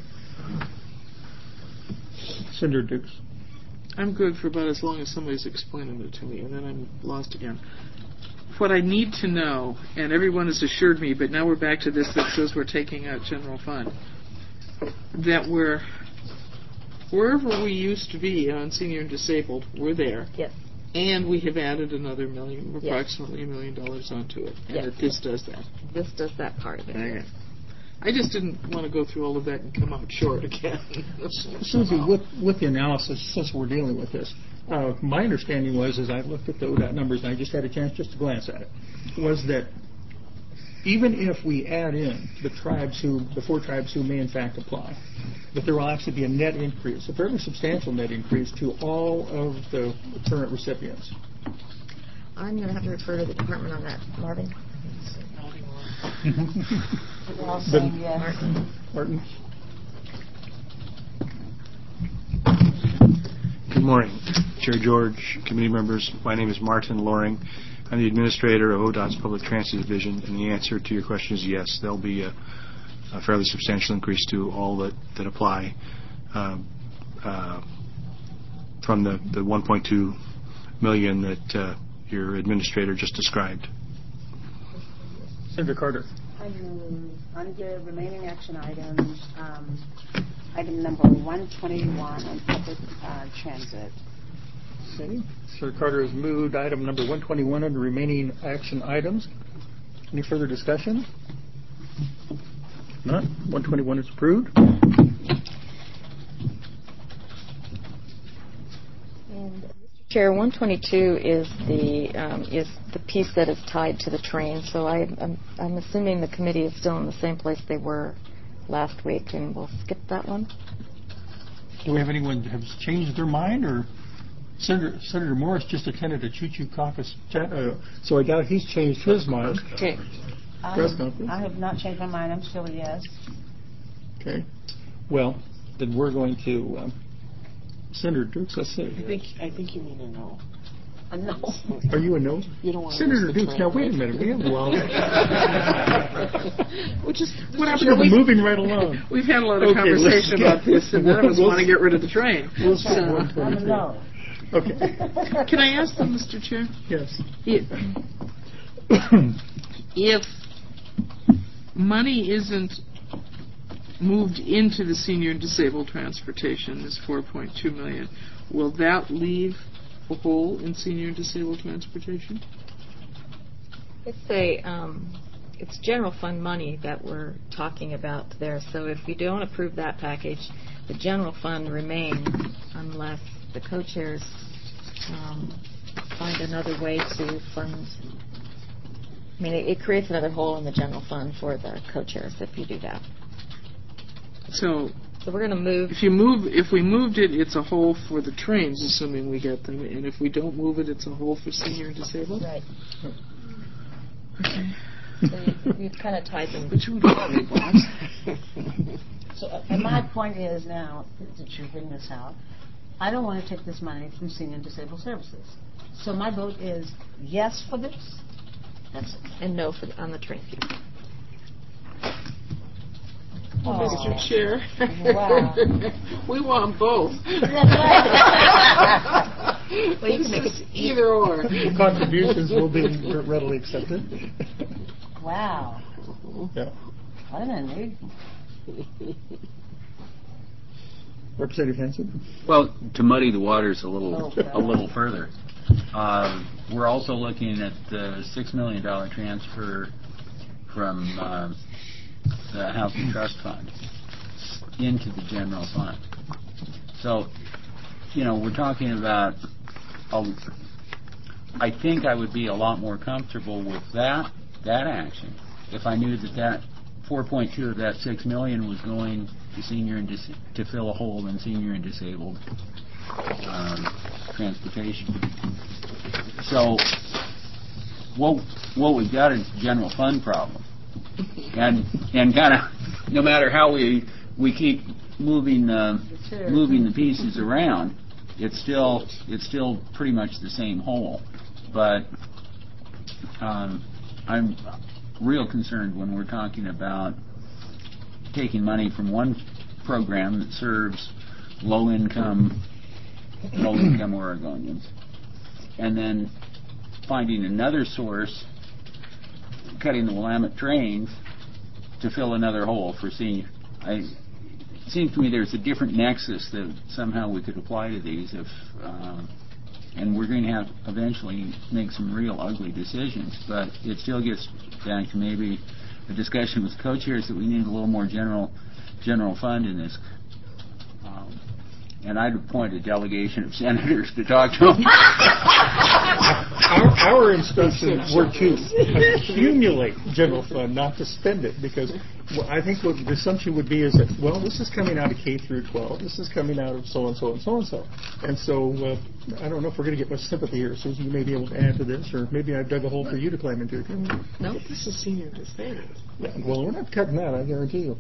Senator Dukes. I'm good for about as long as somebody's explaining it to me, and then I'm lost again. What I need to know, and everyone has assured me, but now we're back to this that says we're taking out general fund, that wherever we used to be on senior and disabled, we're there. Yes. And we have added another million, Yes. approximately $1 million onto it. And Yes. that this does that. This does that part of it. Okay. I just didn't want to go through all of that and come out short again. Susie, with the analysis, since we're dealing with this, my understanding was, as I looked at the ODOT numbers, and I just had a chance just to glance at it, was that even if we add in the four tribes who may in fact apply, that there will actually be a net increase, a fairly substantial net increase to all of the current recipients. I'm going to have to refer to the department on that. Marvin? We're all saying yes. Martin? Good morning, Chair George, committee members. My name is Martin Loring. I'm the administrator of ODOT's Public Transit Division, and the answer to your question is yes. There'll be a fairly substantial increase to all that apply from the $1.2 million that your administrator just described. Senator Carter. Under remaining action items, item number 121 on public transit. Okay. Senator Carter has moved item number 121 under remaining action items. Any further discussion? None. 121 is approved. Chair, 122 is the piece that is tied to the train. So I'm assuming the committee is still in the same place they were last week, and we'll skip that one. Do we have anyone who has changed their mind, or Senator Morris just attended a choo-choo caucus, so I doubt he's changed his mind. Okay. I have not changed my mind. I'm still a yes. Okay. Well, then we're going to Senator Dukes. Let's see. I think you mean a no. A no. Are you a no? You don't want Senator to Dukes. Now wait a minute. We have Which is we're moving right along. We've had a lot of conversation about this, and none of us want to get rid of the train. We'll see. I'm a no. Okay. Can I ask them, Mr. Chair? Yes. If money isn't moved into the senior and disabled transportation, this $4.2 million, will that leave a hole in senior and disabled transportation? It's general fund money that we're talking about there. So if you don't approve that package, the general fund remains unless the co-chairs find another way to fund. I mean, it creates another hole in the general fund for the co-chairs if you do that. So we're going to move. If we moved it, it's a hole for the trains, assuming we get them. And if we don't move it, it's a hole for senior and disabled. Right. Okay. So you've kind of tied them. So, and my point is now that you bring this out, I don't want to take this money from senior and disabled services. So my vote is yes for this. That's it. And no on the train fee. Mr. Chair. Wow. We want both. That's right. Well, you can make it either or. Contributions will be readily accepted. Wow. Yeah. What a need. Representative Hanson? Well, to muddy the waters a little further, we're also looking at the $6 million transfer from the Housing Trust Fund into the general fund. So, we're talking about, I think I would be a lot more comfortable with that action if I knew that 4.2 of that $6 million was going to senior and to fill a hole in senior and disabled transportation. So what we've got is a general fund problem, and kind of no matter how we keep moving the pieces around, it's still pretty much the same hole. But I'm real concerned when we're talking about taking money from one program that serves low-income Oregonians, and then finding another source, cutting the Willamette trains to fill another hole for senior. It seems to me there's a different nexus that somehow we could apply to these and we're going to have eventually make some real ugly decisions, but it still gets down to maybe a discussion with co-chairs that we need a little more general fund in this. And I'd appoint a delegation of senators to talk to them. Our instructions were to accumulate general fund, not to spend it, because I think what the assumption would be is that, well, this is coming out of K through 12, this is coming out of so-and-so and so-and-so. And so I don't know if we're going to get much sympathy here, Susan. You may be able to add to this, or maybe I've dug a hole for you to climb into. No, this is senior disabled. Yeah, well, we're not cutting that, I guarantee you.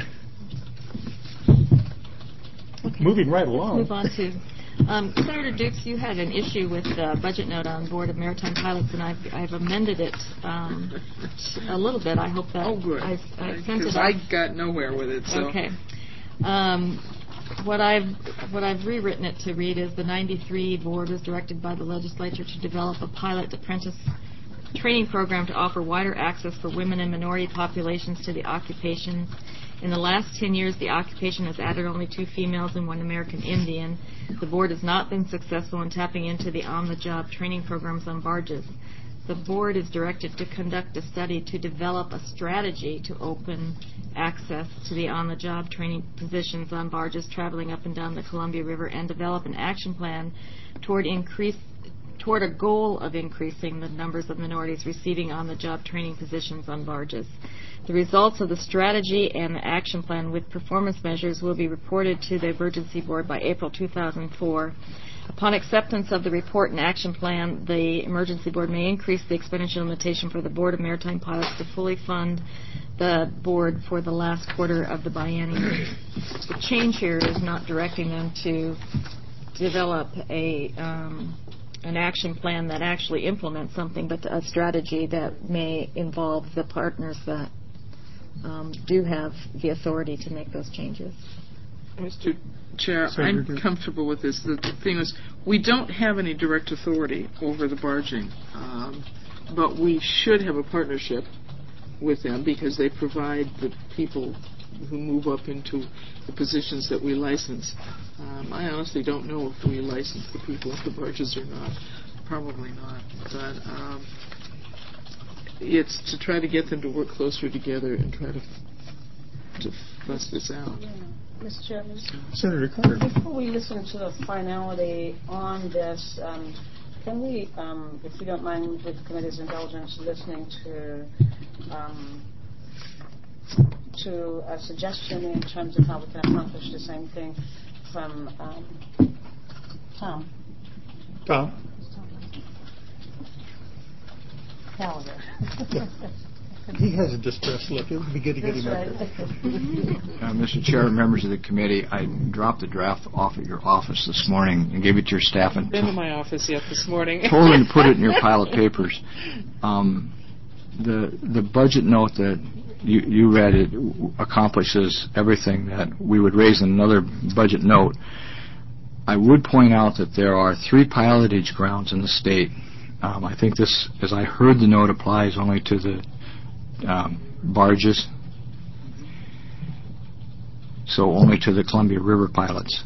Okay. Moving right along. Let's move on to Senator Dukes. You had an issue with the budget note on Board of Maritime Pilots, and I've amended it a little bit. I hope that I sent it. I got nowhere with it. So. Okay. What I've rewritten it to read is the 93 board was directed by the legislature to develop a pilot apprentice training program to offer wider access for women and minority populations to the occupation. In the last 10 years, the occupation has added only 2 females and 1 American Indian. The board has not been successful in tapping into the on-the-job training programs on barges. The board is directed to conduct a study to develop a strategy to open access to the on-the-job training positions on barges traveling up and down the Columbia River and develop an action plan toward a goal of increasing the numbers of minorities receiving on-the-job training positions on barges. The results of the strategy and the action plan with performance measures will be reported to the Emergency Board by April 2004. Upon acceptance of the report and action plan, the Emergency Board may increase the expenditure limitation for the Board of Maritime Pilots to fully fund the board for the last quarter of the biennium. The change here is not directing them to develop an action plan that actually implements something, but a strategy that may involve the partners that do have the authority to make those changes. Mr. Chair, Senator I'm Duke. comfortable with this. The thing is, we don't have any direct authority over the barging, but we should have a partnership with them because they provide the people who move up into the positions that we license. I honestly don't know if we license the people with the barges or not. Probably not. But it's to try to get them to work closer together and try to fuss this out. Yeah. Mr. Chairman? Senator Carter. Before we listen to the finality on this, can we, if you don't mind, with the committee's indulgence, listening to a suggestion in terms of how we can accomplish the same thing from Tom? Tom? Calendar. He has a distressed look. It would be good to get him up there. Mr. Chair, members of the committee, I dropped the draft off at your office this morning and gave it to your staff and Been to my office yet this morning. told them to put it in your pile of papers. The budget note that you read, it accomplishes everything that we would raise in another budget note. I would point out that there are 3 pilotage grounds in the state. I think this, as I heard the note, applies only to the barges, so only to the Columbia River pilots.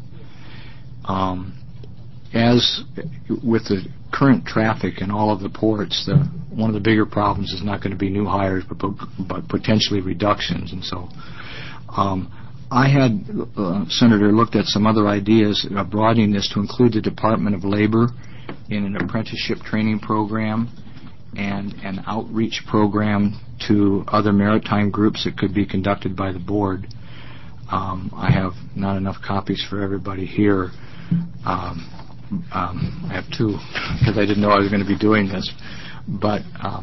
As with the current traffic in all of the ports, one of the bigger problems is not going to be new hires, but potentially reductions. And so I had, Senator, looked at some other ideas, broadening this to include the Department of Labor in an apprenticeship training program and an outreach program to other maritime groups that could be conducted by the board. I have not enough copies for everybody here. I have 2 because I didn't know I was going to be doing this. But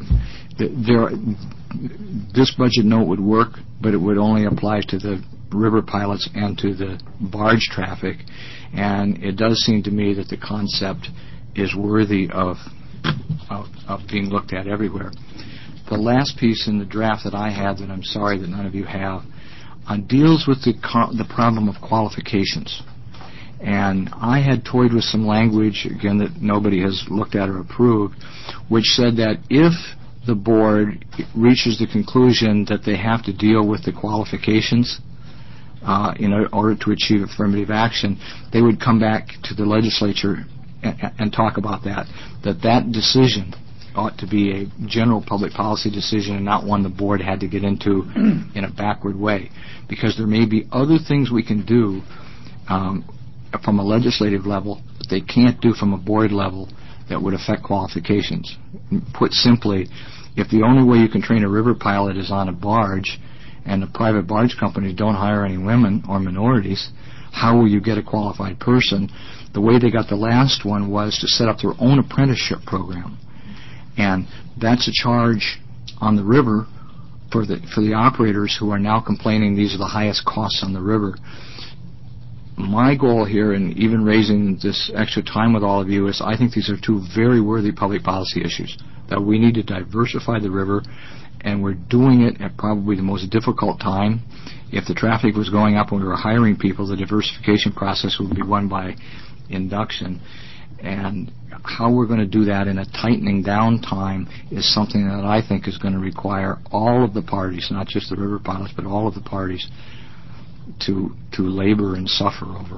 this budget note would work, but it would only apply to the river pilots and to the barge traffic. And it does seem to me that the concept is worthy of being looked at everywhere. The last piece in the draft that I had that I'm sorry that none of you have deals with the problem of qualifications. And I had toyed with some language, again, that nobody has looked at or approved, which said that if the board reaches the conclusion that they have to deal with the qualifications in order to achieve affirmative action, they would come back to the legislature and talk about that decision ought to be a general public policy decision and not one the board had to get into in a backward way. Because there may be other things we can do from a legislative level that they can't do from a board level that would affect qualifications. Put simply, if the only way you can train a river pilot is on a barge and the private barge companies don't hire any women or minorities, how will you get a qualified person? The way they got the last one was to set up their own apprenticeship program. And that's a charge on the river for the operators who are now complaining these are the highest costs on the river. My goal here, in even raising this extra time with all of you, is I think these are 2 very worthy public policy issues, that we need to diversify the river, and we're doing it at probably the most difficult time. If the traffic was going up when we were hiring people, the diversification process would be won by induction. And how we're going to do that in a tightening down time is something that I think is going to require all of the parties, not just the river pilots, but all of the parties, to labor and suffer over.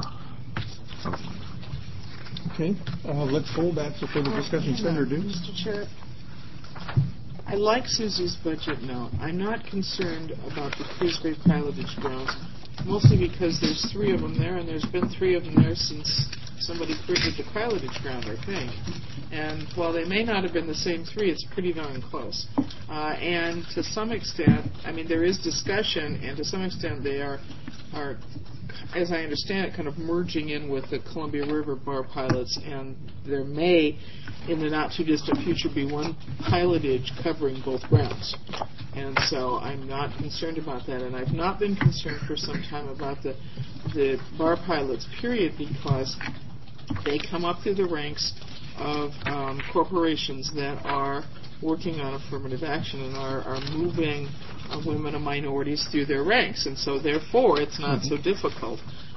Okay. Let's hold that for further discussion. Senator Duke. Mr. Chair. I like Susie's budget note. I'm not concerned about the cruise grade pilotage grounds, mostly because there's 3 of them there, and there's been 3 of them there since somebody created the pilotage ground, I think. And while they may not have been the same 3, it's pretty darn close. And to some extent, I mean, there is discussion, and to some extent they are, as I understand it, kind of merging in with the Columbia River bar pilots, and there may, in the not-too-distant future, be one pilotage covering both grounds. And so I'm not concerned about that, and I've not been concerned for some time about the bar pilots, period, because they come up through the ranks of corporations that are working on affirmative action and are moving women and minorities through their ranks, and so therefore it's not so difficult.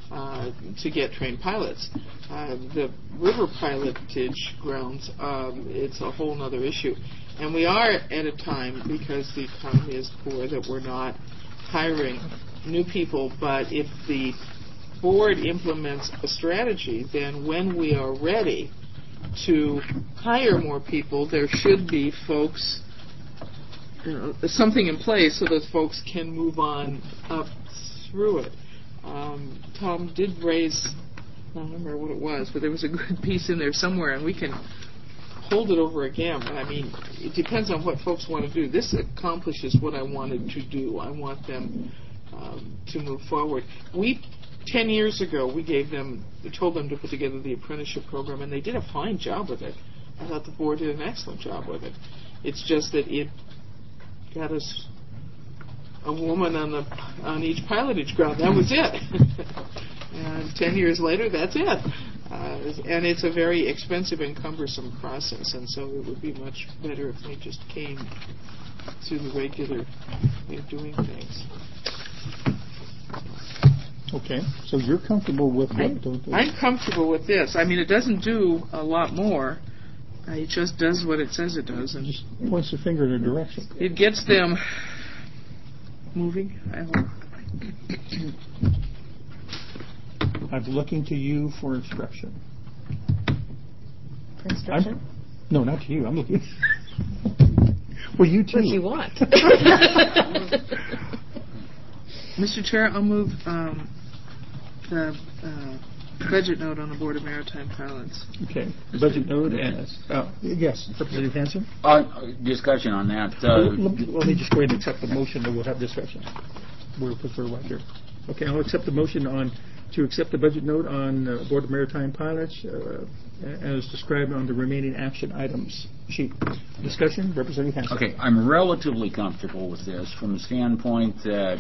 to get trained pilots. The river pilotage grounds, it's a whole other issue. And we are at a time, because the economy is poor, that we're not hiring new people. But if the board implements a strategy, then when we are ready to hire more people, there should be folks, something in place so that folks can move on up through it. Tom did raise, I don't remember what it was, but there was a good piece in there somewhere, and we can hold it over again. But I mean, it depends on what folks want to do. This accomplishes what I wanted to do. I want them to move forward. 10 years ago, we told them to put together the apprenticeship program, and they did a fine job with it. I thought the board did an excellent job with it. It's just that it got us a woman on each pilotage ground. That was it. And 10 years later, that's it. And it's a very expensive and cumbersome process, and so it would be much better if they just came through the regular way of doing things. Okay, so you're comfortable with what? I'm comfortable with this. I mean, it doesn't do a lot more. It just does what it says it does, and just points the finger in a direction. It gets them moving, I hope. I'm looking to you for instruction. For instruction? No, not to you. I'm looking. Well, you too. What do you want? Mr. Chair, I'll move the budget note on the Board of Maritime Pilots. Okay. The budget note as... yes, Representative Hanson? Discussion on that. Let me just go ahead and accept the motion, and we'll have discussion. We'll prefer right here. Okay, I'll accept the motion to accept the budget note on Board of Maritime Pilots as described on the remaining action items sheet. Discussion, Representative Hanson. Okay, I'm relatively comfortable with this from the standpoint that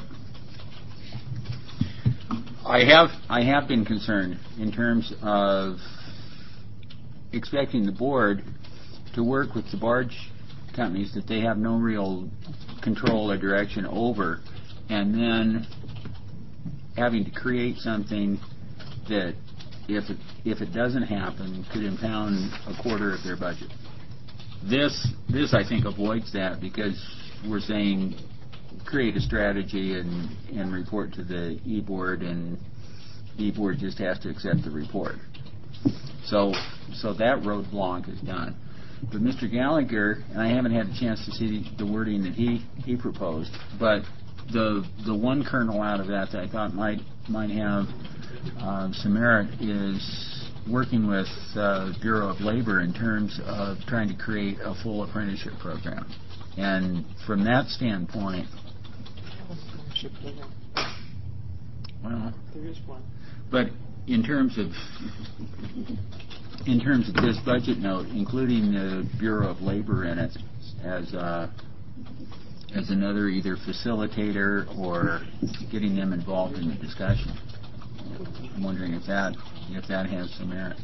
I have been concerned in terms of expecting the board to work with the barge companies that they have no real control or direction over, and then having to create something that, if it doesn't happen, could impound a quarter of their budget. This I think avoids that, because we're saying create a strategy and report to the E-Board, and the E-Board just has to accept the report. So that roadblock is done. But Mr. Gallagher, and I haven't had a chance to see the wording that he proposed, but the one kernel out of that I thought might have some merit is working with Bureau of Labor in terms of trying to create a full apprenticeship program. And from that standpoint, well, there is one. But in terms of this budget note, including the Bureau of Labor in it as another either facilitator or getting them involved in the discussion, I'm wondering if that has some merit.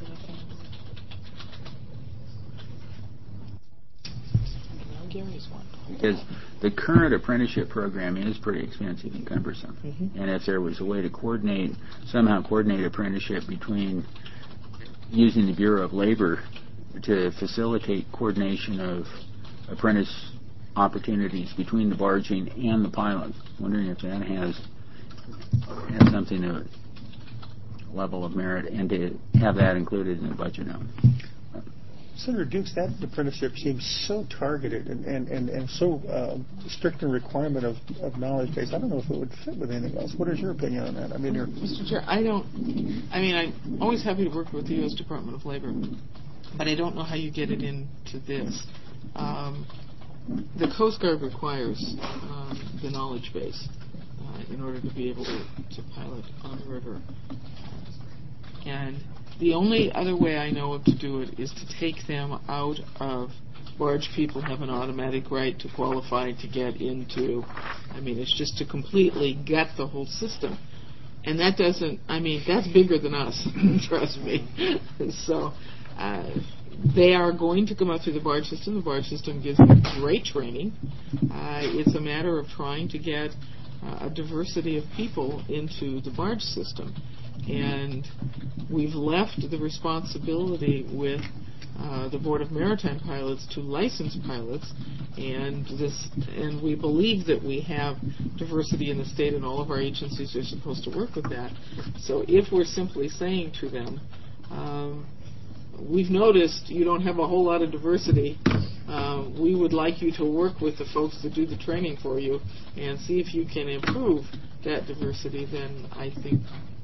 Because the current apprenticeship program is pretty expensive and cumbersome. Mm-hmm. And if there was a way to somehow coordinate apprenticeship between using the Bureau of Labor to facilitate coordination of apprentice opportunities between the barging and the pilot, wondering if that has something to level of merit, and to have that included in the budget note. Senator Dukes, that apprenticeship seems so targeted and so strict in requirement of knowledge base. I don't know if it would fit with anything else. What is your opinion on that? I mean, Mr. Chair, I'm always happy to work with the U.S. Department of Labor, but I don't know how you get it into this. The Coast Guard requires the knowledge base in order to be able to pilot on the river. And the only other way I know of to do it is to take them out of barge people have an automatic right to qualify to get into. It's just to completely gut the whole system. And that doesn't, that's bigger than us, trust me. So they are going to come out through the barge system. The barge system gives them great training. It's a matter of trying to get a diversity of people into the barge system. And we've left the responsibility with the Board of Maritime Pilots to license pilots, and we believe that we have diversity in the state, and all of our agencies are supposed to work with that. So if we're simply saying to them, we've noticed you don't have a whole lot of diversity, we would like you to work with the folks that do the training for you and see if you can improve that diversity, then I think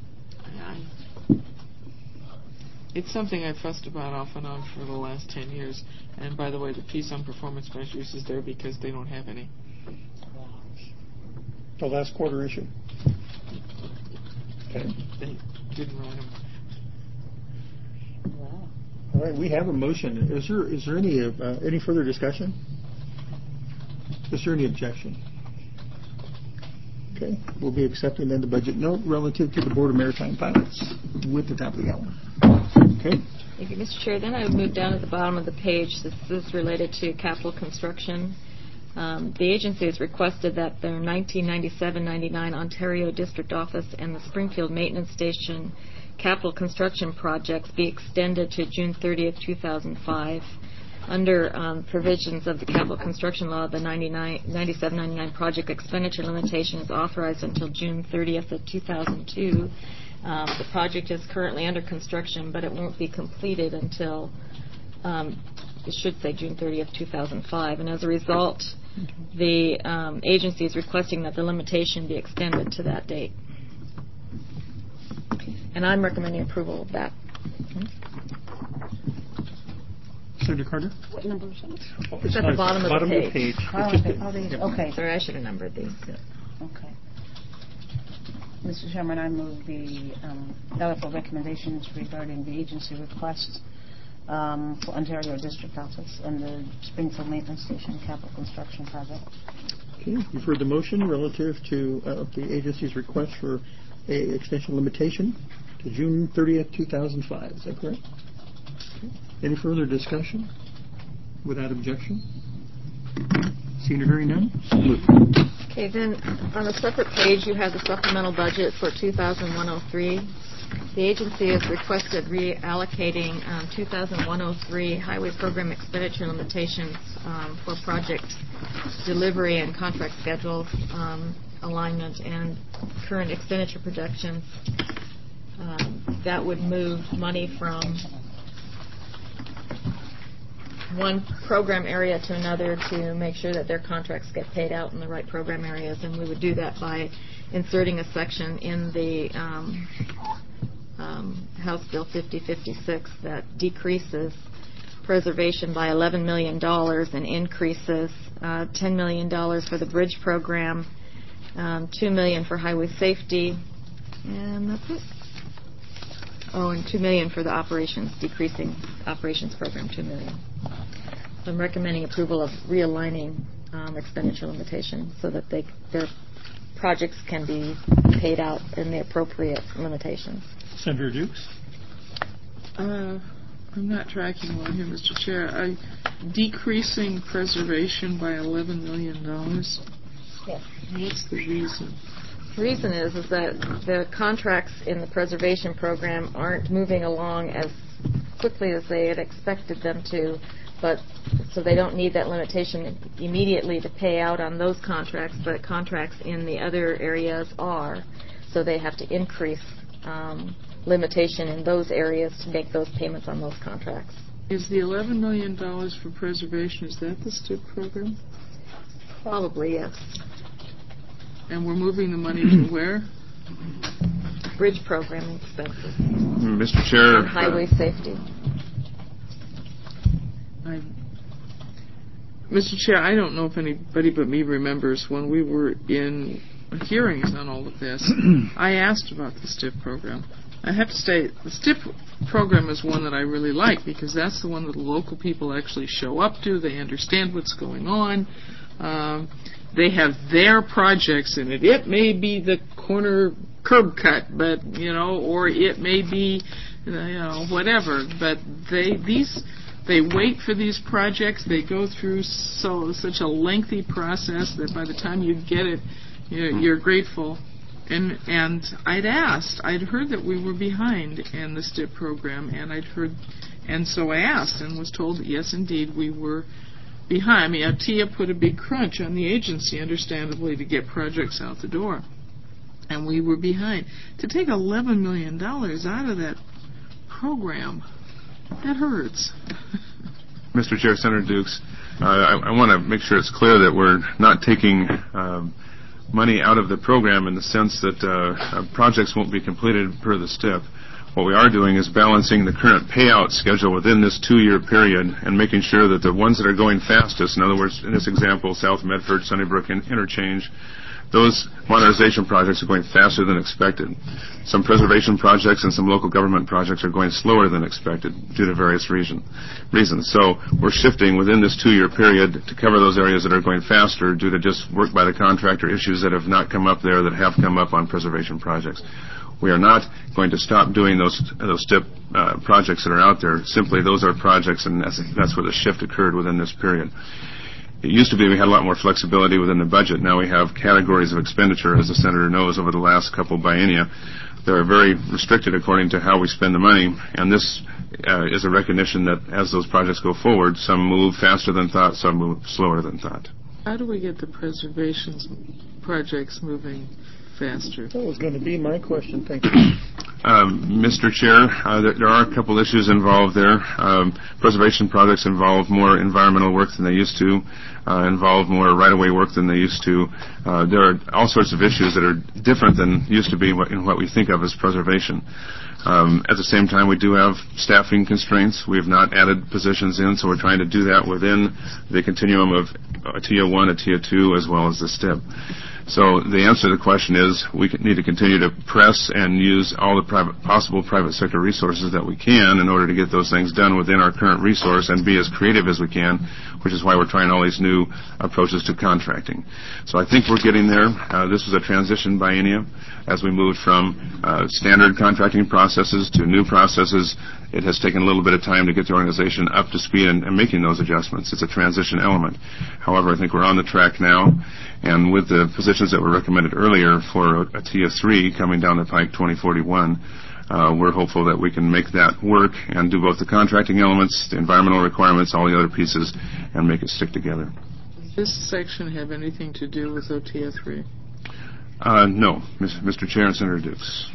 it's something I've fussed about off and on for the last 10 years. And by the way, the piece on performance measures is there because they don't have any. The last quarter issue. Okay. They didn't write them. All right, we have a motion. Is there any further discussion? Is there any objection? Okay, we'll be accepting then the budget note relative to the Board of Maritime Pilots with the top of the hour. Okay. Thank you, Mr. Chair. Then I would move down to the bottom of the page. This is related to capital construction. The agency has requested that their 1997-99 Ontario District Office and the Springfield Maintenance Station capital construction projects be extended to June 30th, 2005. Under provisions of the capital construction law, the 97-99 project expenditure limitation is authorized until June 30th of 2002. The project is currently under construction, but it won't be completed until, it should say June 30th, 2005. And as a result, the agency is requesting that the limitation be extended to that date. And I'm recommending approval of that. Senator Carter? What number is it? It's at the bottom of the page. Okay. Sorry, I should have numbered these. Okay. Mr. Chairman, I move the LFO recommendations regarding the agency requests for Ontario District Office and the Springfield Maintenance Station capital construction project. Okay, you've heard the motion relative to the agency's request for a extension limitation to June 30th, 2005. Is that correct? Okay. Any further discussion? Without objection? Seeing or hearing none? Okay, then on a separate page you have the supplemental budget for 2001-03. The agency has requested reallocating 2001-03 highway program expenditure limitations for project delivery and contract schedule alignment and current expenditure projections. That would move money from one program area to another to make sure that their contracts get paid out in the right program areas, and we would do that by inserting a section in the House Bill 5056 that decreases preservation by $11 million and increases $10 million for the bridge program, $2 million for highway safety, and that's it. Oh, and $2 million for the operations, decreasing operations program, $2 million. So I'm recommending approval of realigning expenditure limitation so that their projects can be paid out in the appropriate limitations. Senator Dukes? I'm not tracking well here, Mr. Chair. Decreasing preservation by $11 million. Yes. What's the reason? The reason is that the contracts in the preservation program aren't moving along as quickly as they had expected them to, but so they don't need that limitation immediately to pay out on those contracts, but contracts in the other areas are, so they have to increase limitation in those areas to make those payments on those contracts. Is the $11 million for preservation, is that the STIP program? Probably, yes. And we're moving the money to where? Bridge program expenses. Mr. Chair. And highway safety. Mr. Chair, I don't know if anybody but me remembers when we were in hearings on all of this, I asked about the STIP program. I have to say, the STIP program is one that I really like because that's the one that the local people actually show up to. They understand what's going on. They have their projects in it. It may be the corner curb cut, but or it may be, whatever. But they wait for these projects. They go through such a lengthy process that by the time you get it, you're grateful. And I'd heard that we were behind in the STIP program, and so I asked and was told that yes, indeed, we were behind. I mean, ATIA put a big crunch on the agency, understandably, to get projects out the door, and we were behind. To take $11 million out of that program, that hurts. Mr. Chair, Senator Dukes, I want to make sure it's clear that we're not taking money out of the program in the sense that projects won't be completed per the STIP. What we are doing is balancing the current payout schedule within this 2-year period and making sure that the ones that are going fastest, in other words, in this example, South Medford, Sunnybrook Interchange, those modernization projects are going faster than expected. Some preservation projects and some local government projects are going slower than expected due to various reasons. So we're shifting within this 2-year period to cover those areas that are going faster due to just work by the contractor, issues that have not come up there that have come up on preservation projects. We are not going to stop doing those STIP projects that are out there. Simply, those are projects, and that's where the shift occurred within this period. It used to be we had a lot more flexibility within the budget. Now we have categories of expenditure, as the Senator knows, over the last couple biennia. They're very restricted according to how we spend the money, and this is a recognition that as those projects go forward, some move faster than thought, some move slower than thought. How do we get the preservation projects moving faster? That was going to be my question. Thank you. Mr. Chair, there are a couple issues involved there. Preservation projects involve more environmental work than they used to, involve more right-of-way work than they used to. There are all sorts of issues that are different than used to be in what we think of as preservation. At the same time, we do have staffing constraints. We have not added positions in, so we're trying to do that within the continuum of ATIA 1, ATIA 2, as well as the STIP. So the answer to the question is we need to continue to press and use all the possible private sector resources that we can in order to get those things done within our current resource and be as creative as we can, which is why we're trying all these new approaches to contracting. So I think we're getting there. This was a transition biennium. As we moved from standard contracting processes to new processes, it has taken a little bit of time to get the organization up to speed and making those adjustments. It's a transition element. However, I think we're on the track now, and with the positions that were recommended earlier for ATIA 3 coming down the pike 2041, we're hopeful that we can make that work and do both the contracting elements, the environmental requirements, all the other pieces, and make it stick together. Does this section have anything to do with ATIA 3? No, Mr. Chair and Senator Dukes.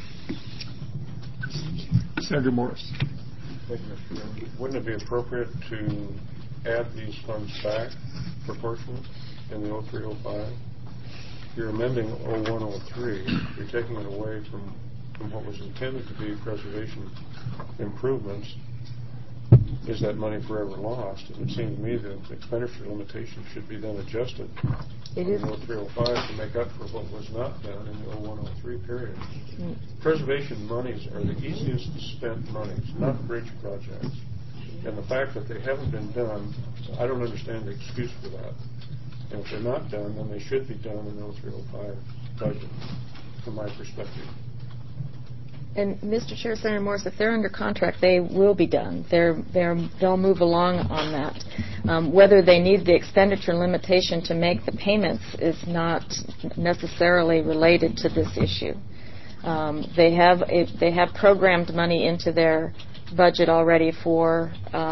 Senator Morris. Thank you, Mr. Chairman. Wouldn't it be appropriate to add these funds back proportionally in the 0305? You're amending 0103. You're taking it away from what was intended to be preservation improvements. Is that money forever lost? It would seem to me that the expenditure limitations should be then adjusted in the 0305 to make up for what was not done in the 0103 period. Preservation monies are the easiest spent monies, not bridge projects. And the fact that they haven't been done, I don't understand the excuse for that. And if they're not done, then they should be done in the 0305 budget, from my perspective. And Mr. Chair, Senator Morris, if they're under contract, they will be done. They'll move along on that. Whether they need the expenditure limitation to make the payments is not necessarily related to this issue. They have programmed money into their budget already for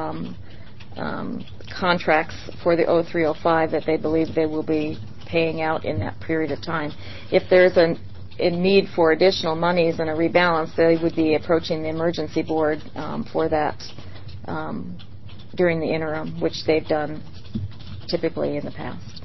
contracts for the 0305 that they believe they will be paying out in that period of time. If there's a need for additional monies and a rebalance, they would be approaching the emergency board for that during the interim, which they've done typically in the past.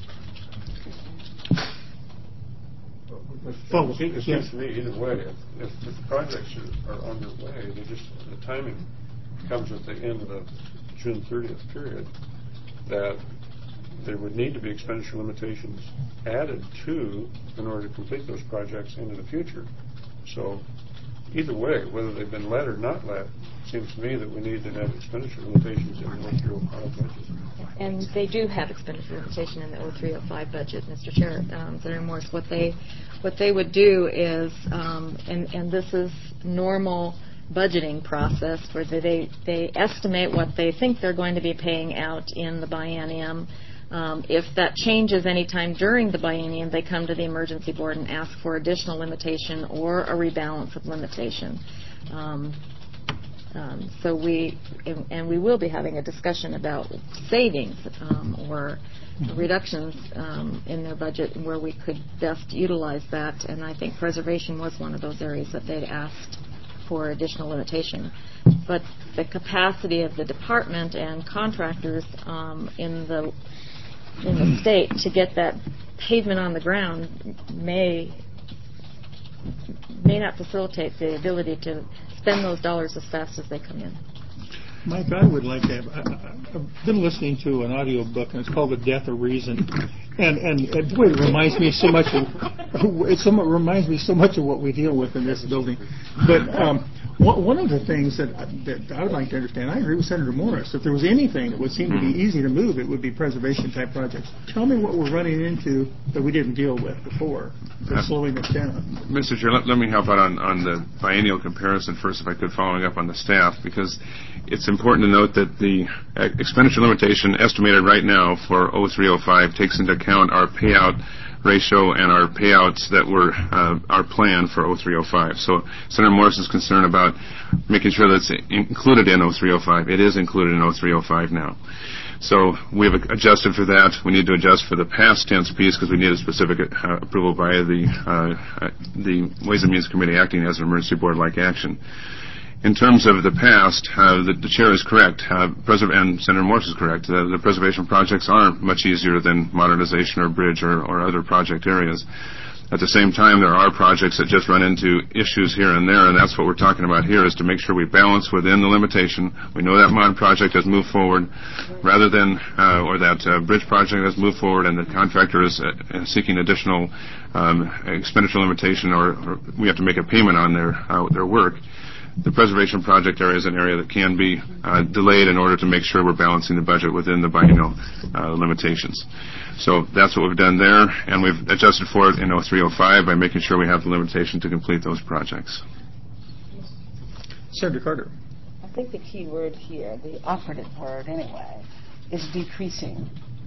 It seems to me either way, if the projects are underway, the timing comes at the end of the June 30th period, that there would need to be expenditure limitations added to in order to complete those projects into the future. So either way, whether they've been let or not let, it seems to me that we need to have expenditure limitations in the 0305 budget. And they do have expenditure limitation in the 0305 budget, Mr. Chair. Senator Morris, what they would do is, and this is normal budgeting process, where they estimate what they think they're going to be paying out in the biennium. If that changes anytime during the biennium, they come to the emergency board and ask for additional limitation or a rebalance of limitation. So we will be having a discussion about savings or reductions in their budget and where we could best utilize that. And I think preservation was one of those areas that they'd asked for additional limitation. But the capacity of the department and contractors in the state to get that pavement on the ground may not facilitate the ability to spend those dollars as fast as they come in. Mike, I would like to have, I've been listening to an audio book, and it's called The Death of Reason. And boy, it reminds me so much of what we deal with in this building. But one of the things that I would like to understand, I agree with Senator Morris, if there was anything that would seem to be easy to move, it would be preservation-type projects. Tell me what we're running into that we didn't deal with before, that's slowing us down. Mr. Chair, let me help out on the biennial comparison first, if I could, following up on the staff, because it's important to note that the expenditure limitation estimated right now for 0305 takes into account our payout ratio and our payouts that were our plan for 0305. So Senator Morris is concerned about making sure that's included in 0305. It is included in 0305 now. So we have adjusted for that. We need to adjust for the past tense piece because we need a specific approval by the Ways and Means Committee acting as an emergency board-like action. In terms of the past, the chair is correct, and Senator Morris is correct. The preservation projects are much easier than modernization or bridge or other project areas. At the same time, there are projects that just run into issues here and there, and that's what we're talking about here, is to make sure we balance within the limitation. We know that mod project has moved forward, rather than, or that bridge project has moved forward, and the contractor is seeking additional expenditure limitation, or we have to make a payment on their work. The preservation project area is an area that can be delayed in order to make sure we're balancing the budget within the biennial limitations. So that's what we've done there, and we've adjusted for it in 0305 by making sure we have the limitation to complete those projects. Senator Carter. I think the key word here, the operative word anyway, is decreasing.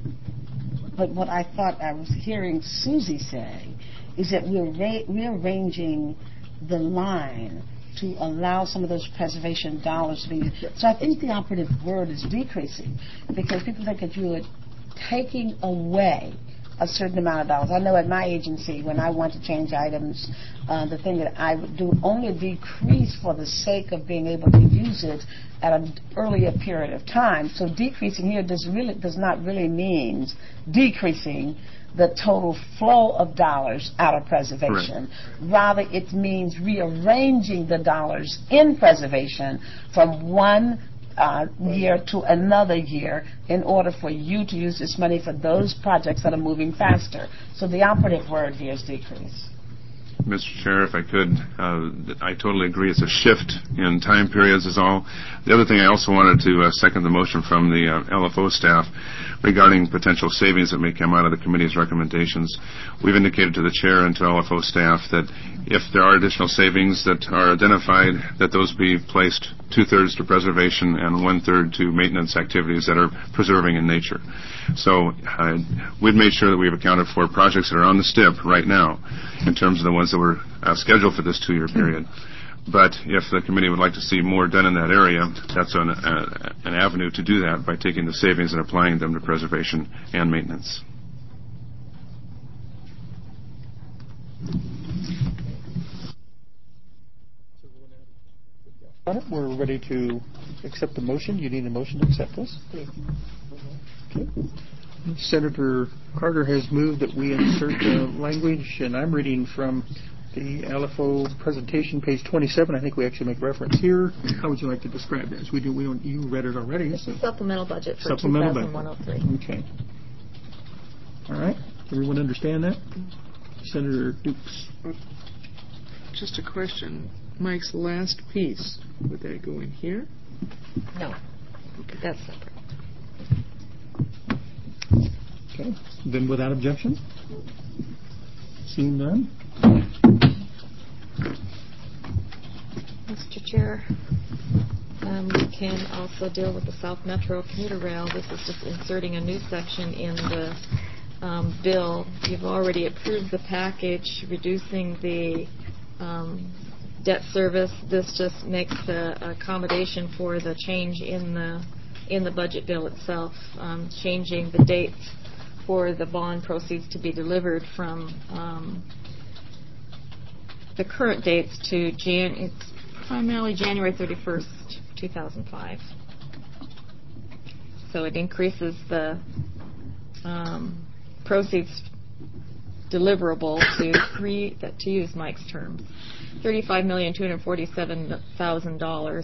But what I thought I was hearing Susie say is that we're rearranging the line to allow some of those preservation dollars to be used. So I think the operative word is decreasing, because people think that you are taking away a certain amount of dollars. I know at my agency, when I want to change items, the thing that I would do only decrease for the sake of being able to use it at an earlier period of time. So decreasing here does not really mean decreasing the total flow of dollars out of preservation. Right. Rather, it means rearranging the dollars in preservation from one year to another year in order for you to use this money for those projects that are moving faster. So the operative word here is decrease. Mr. Chair, if I could, I totally agree. It's a shift in time periods is all. The other thing, I also wanted to second the motion from the LFO staff regarding potential savings that may come out of the committee's recommendations. We've indicated to the chair and to LFO staff that if there are additional savings that are identified, that those be placed 2/3 to preservation and 1/3 to maintenance activities that are preserving in nature. So we've made sure that we've accounted for projects that are on the STIP right now in terms of the ones that were scheduled for this 2-year period. But if the committee would like to see more done in that area, that's an avenue to do that by taking the savings and applying them to preservation and maintenance. We're ready to accept the motion. You need a motion to accept this? Okay. Senator Carter has moved that we insert language, and I'm reading from the LFO presentation, page 27. I think we actually make reference here. How would you like to describe this? You read it already. It's a supplemental budget for supplemental 2001-03. Okay. All right. Everyone understand that? Senator Dukes. Just a question. Mike's last piece, would that go in here? No. Okay. That's separate. Okay. Then without objection? Seeing none? Mr. Chair, we can also deal with the South Metro commuter rail. This is just inserting a new section in the bill. You've already approved the package, reducing the debt service. This just makes the accommodation for the change in the budget bill itself, changing the dates for the bond proceeds to be delivered from the current dates to it's primarily January 31st, 2005. So it increases the proceeds deliverable to use Mike's terms, $35,247,000.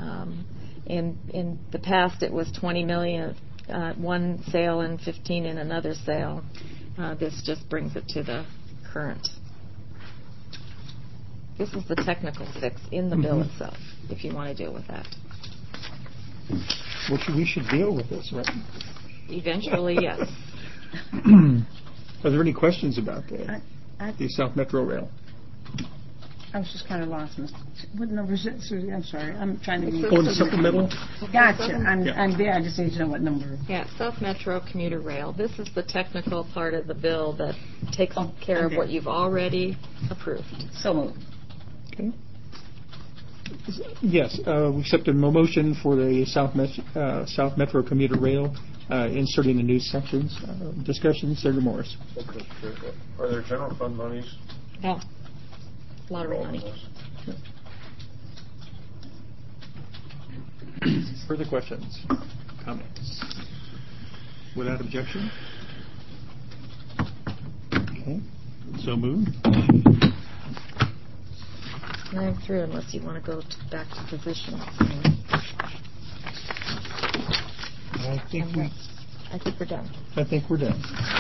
In the past, it was $20 million one sale and $15 in another sale. This just brings it to the current. This is the technical fix in the bill itself, if you want to deal with that. Well, we should deal with this, right? Eventually, yes. Are there any questions about the South Metro Rail? I was just kind of lost. What number is it, Susie? I'm sorry. I'm trying to be... Oh, the supplemental? Gotcha. I'm there. I just need to know what number. Yeah, South Metro commuter rail. This is the technical part of the bill that takes care of what you've already approved. So moved. Okay. Yes, we accepted a motion for the South Metro commuter rail, inserting the new sections. Discussion, Senator Morris. Okay. Are there general fund monies? No. Lottery money. Further questions? Comments? Without objection? Okay. So moved. I'm through unless you want to go back to positions. I think we're done. I think we're done.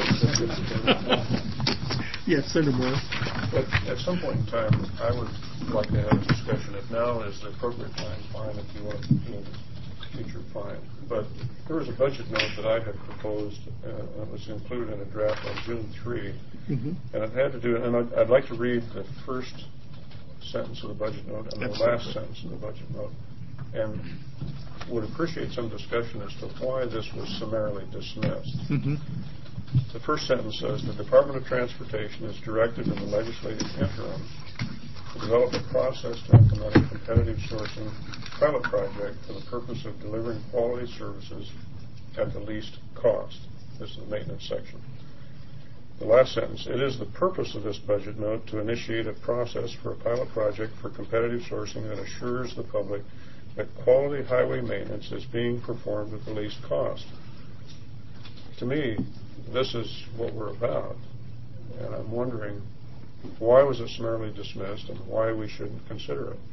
Yes, Senator Moore. At some point in time, I would like to have a discussion. If now is the appropriate time, fine. If you want to in the future, fine. But there was a budget note that I had proposed that was included in a draft on June 3, and it had to do. And I'd like to read the first sentence of the budget note and the last sentence of the budget note, and would appreciate some discussion as to why this was summarily dismissed. The first sentence says, the Department of Transportation is directed in the legislative interim to develop a process to implement a competitive sourcing pilot project for the purpose of delivering quality services at the least cost. This is the maintenance section. The last sentence, it is the purpose of this budget note to initiate a process for a pilot project for competitive sourcing that assures the public that quality highway maintenance is being performed at the least cost. To me, this is what we're about, and I'm wondering why was it summarily dismissed and why we shouldn't consider it.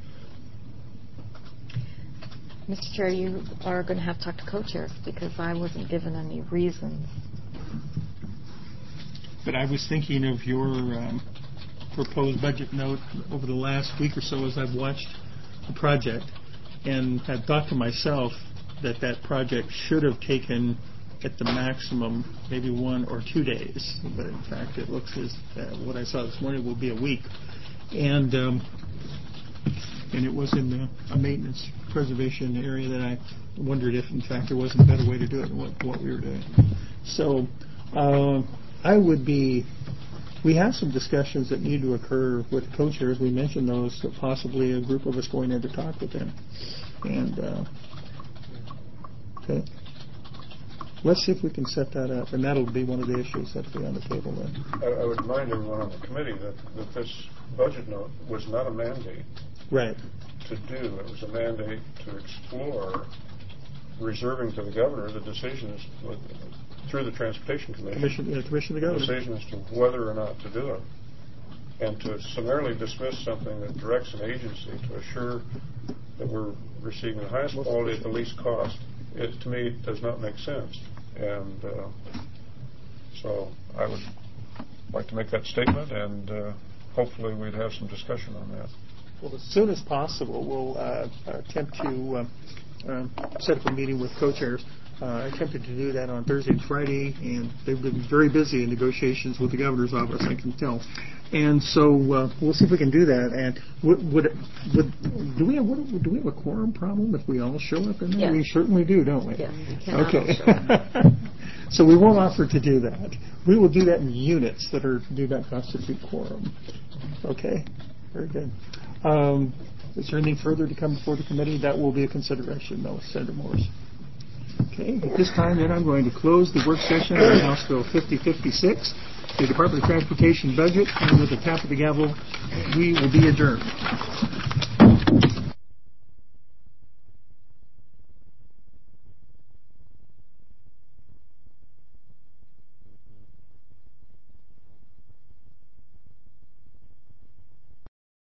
Mr. Chair, you are going to have to talk to co-chairs because I wasn't given any reasons. But I was thinking of your proposed budget note over the last week or so as I've watched the project, and had thought to myself that project should have taken at the maximum maybe 1 or 2 days, but in fact it looks as what I saw this morning will be a week, and it was in a maintenance preservation area that I wondered if in fact there wasn't a better way to do it than what we were doing. So we have some discussions that need to occur with co-chairs. We mentioned those, so possibly a group of us going in to talk with them. And, okay. Let's see if we can set that up, and that'll be one of the issues that'll be on the table then. I would remind everyone on the committee that this budget note was not a mandate right. to do. It was a mandate to explore reserving to the governor the decisions through the Transportation Commission the governor. decision as to whether or not to do it. And to summarily dismiss something that directs an agency to assure that we're receiving the highest quality at the least cost, it to me does not make sense. And so I would like to make that statement, and hopefully we'd have some discussion on that. Well, as soon as possible, we'll attempt to set up a meeting with co-chairs. attempted to do that on Thursday and Friday, and they've been very busy in negotiations with the governor's office, I can tell. And so we'll see if we can do that. And do we have a quorum problem if we all show up in there? Yes. We certainly do, don't we? Yes, you cannot Okay. all show up. So we won't offer to do that. We will do that in units that do not constitute quorum. Okay, very good. Is there anything further to come before the committee? That will be a consideration, though, Senator Morris. Okay, at this time, then, I'm going to close the work session on House Bill 5056, the Department of Transportation budget, and with the tap of the gavel, we will be adjourned.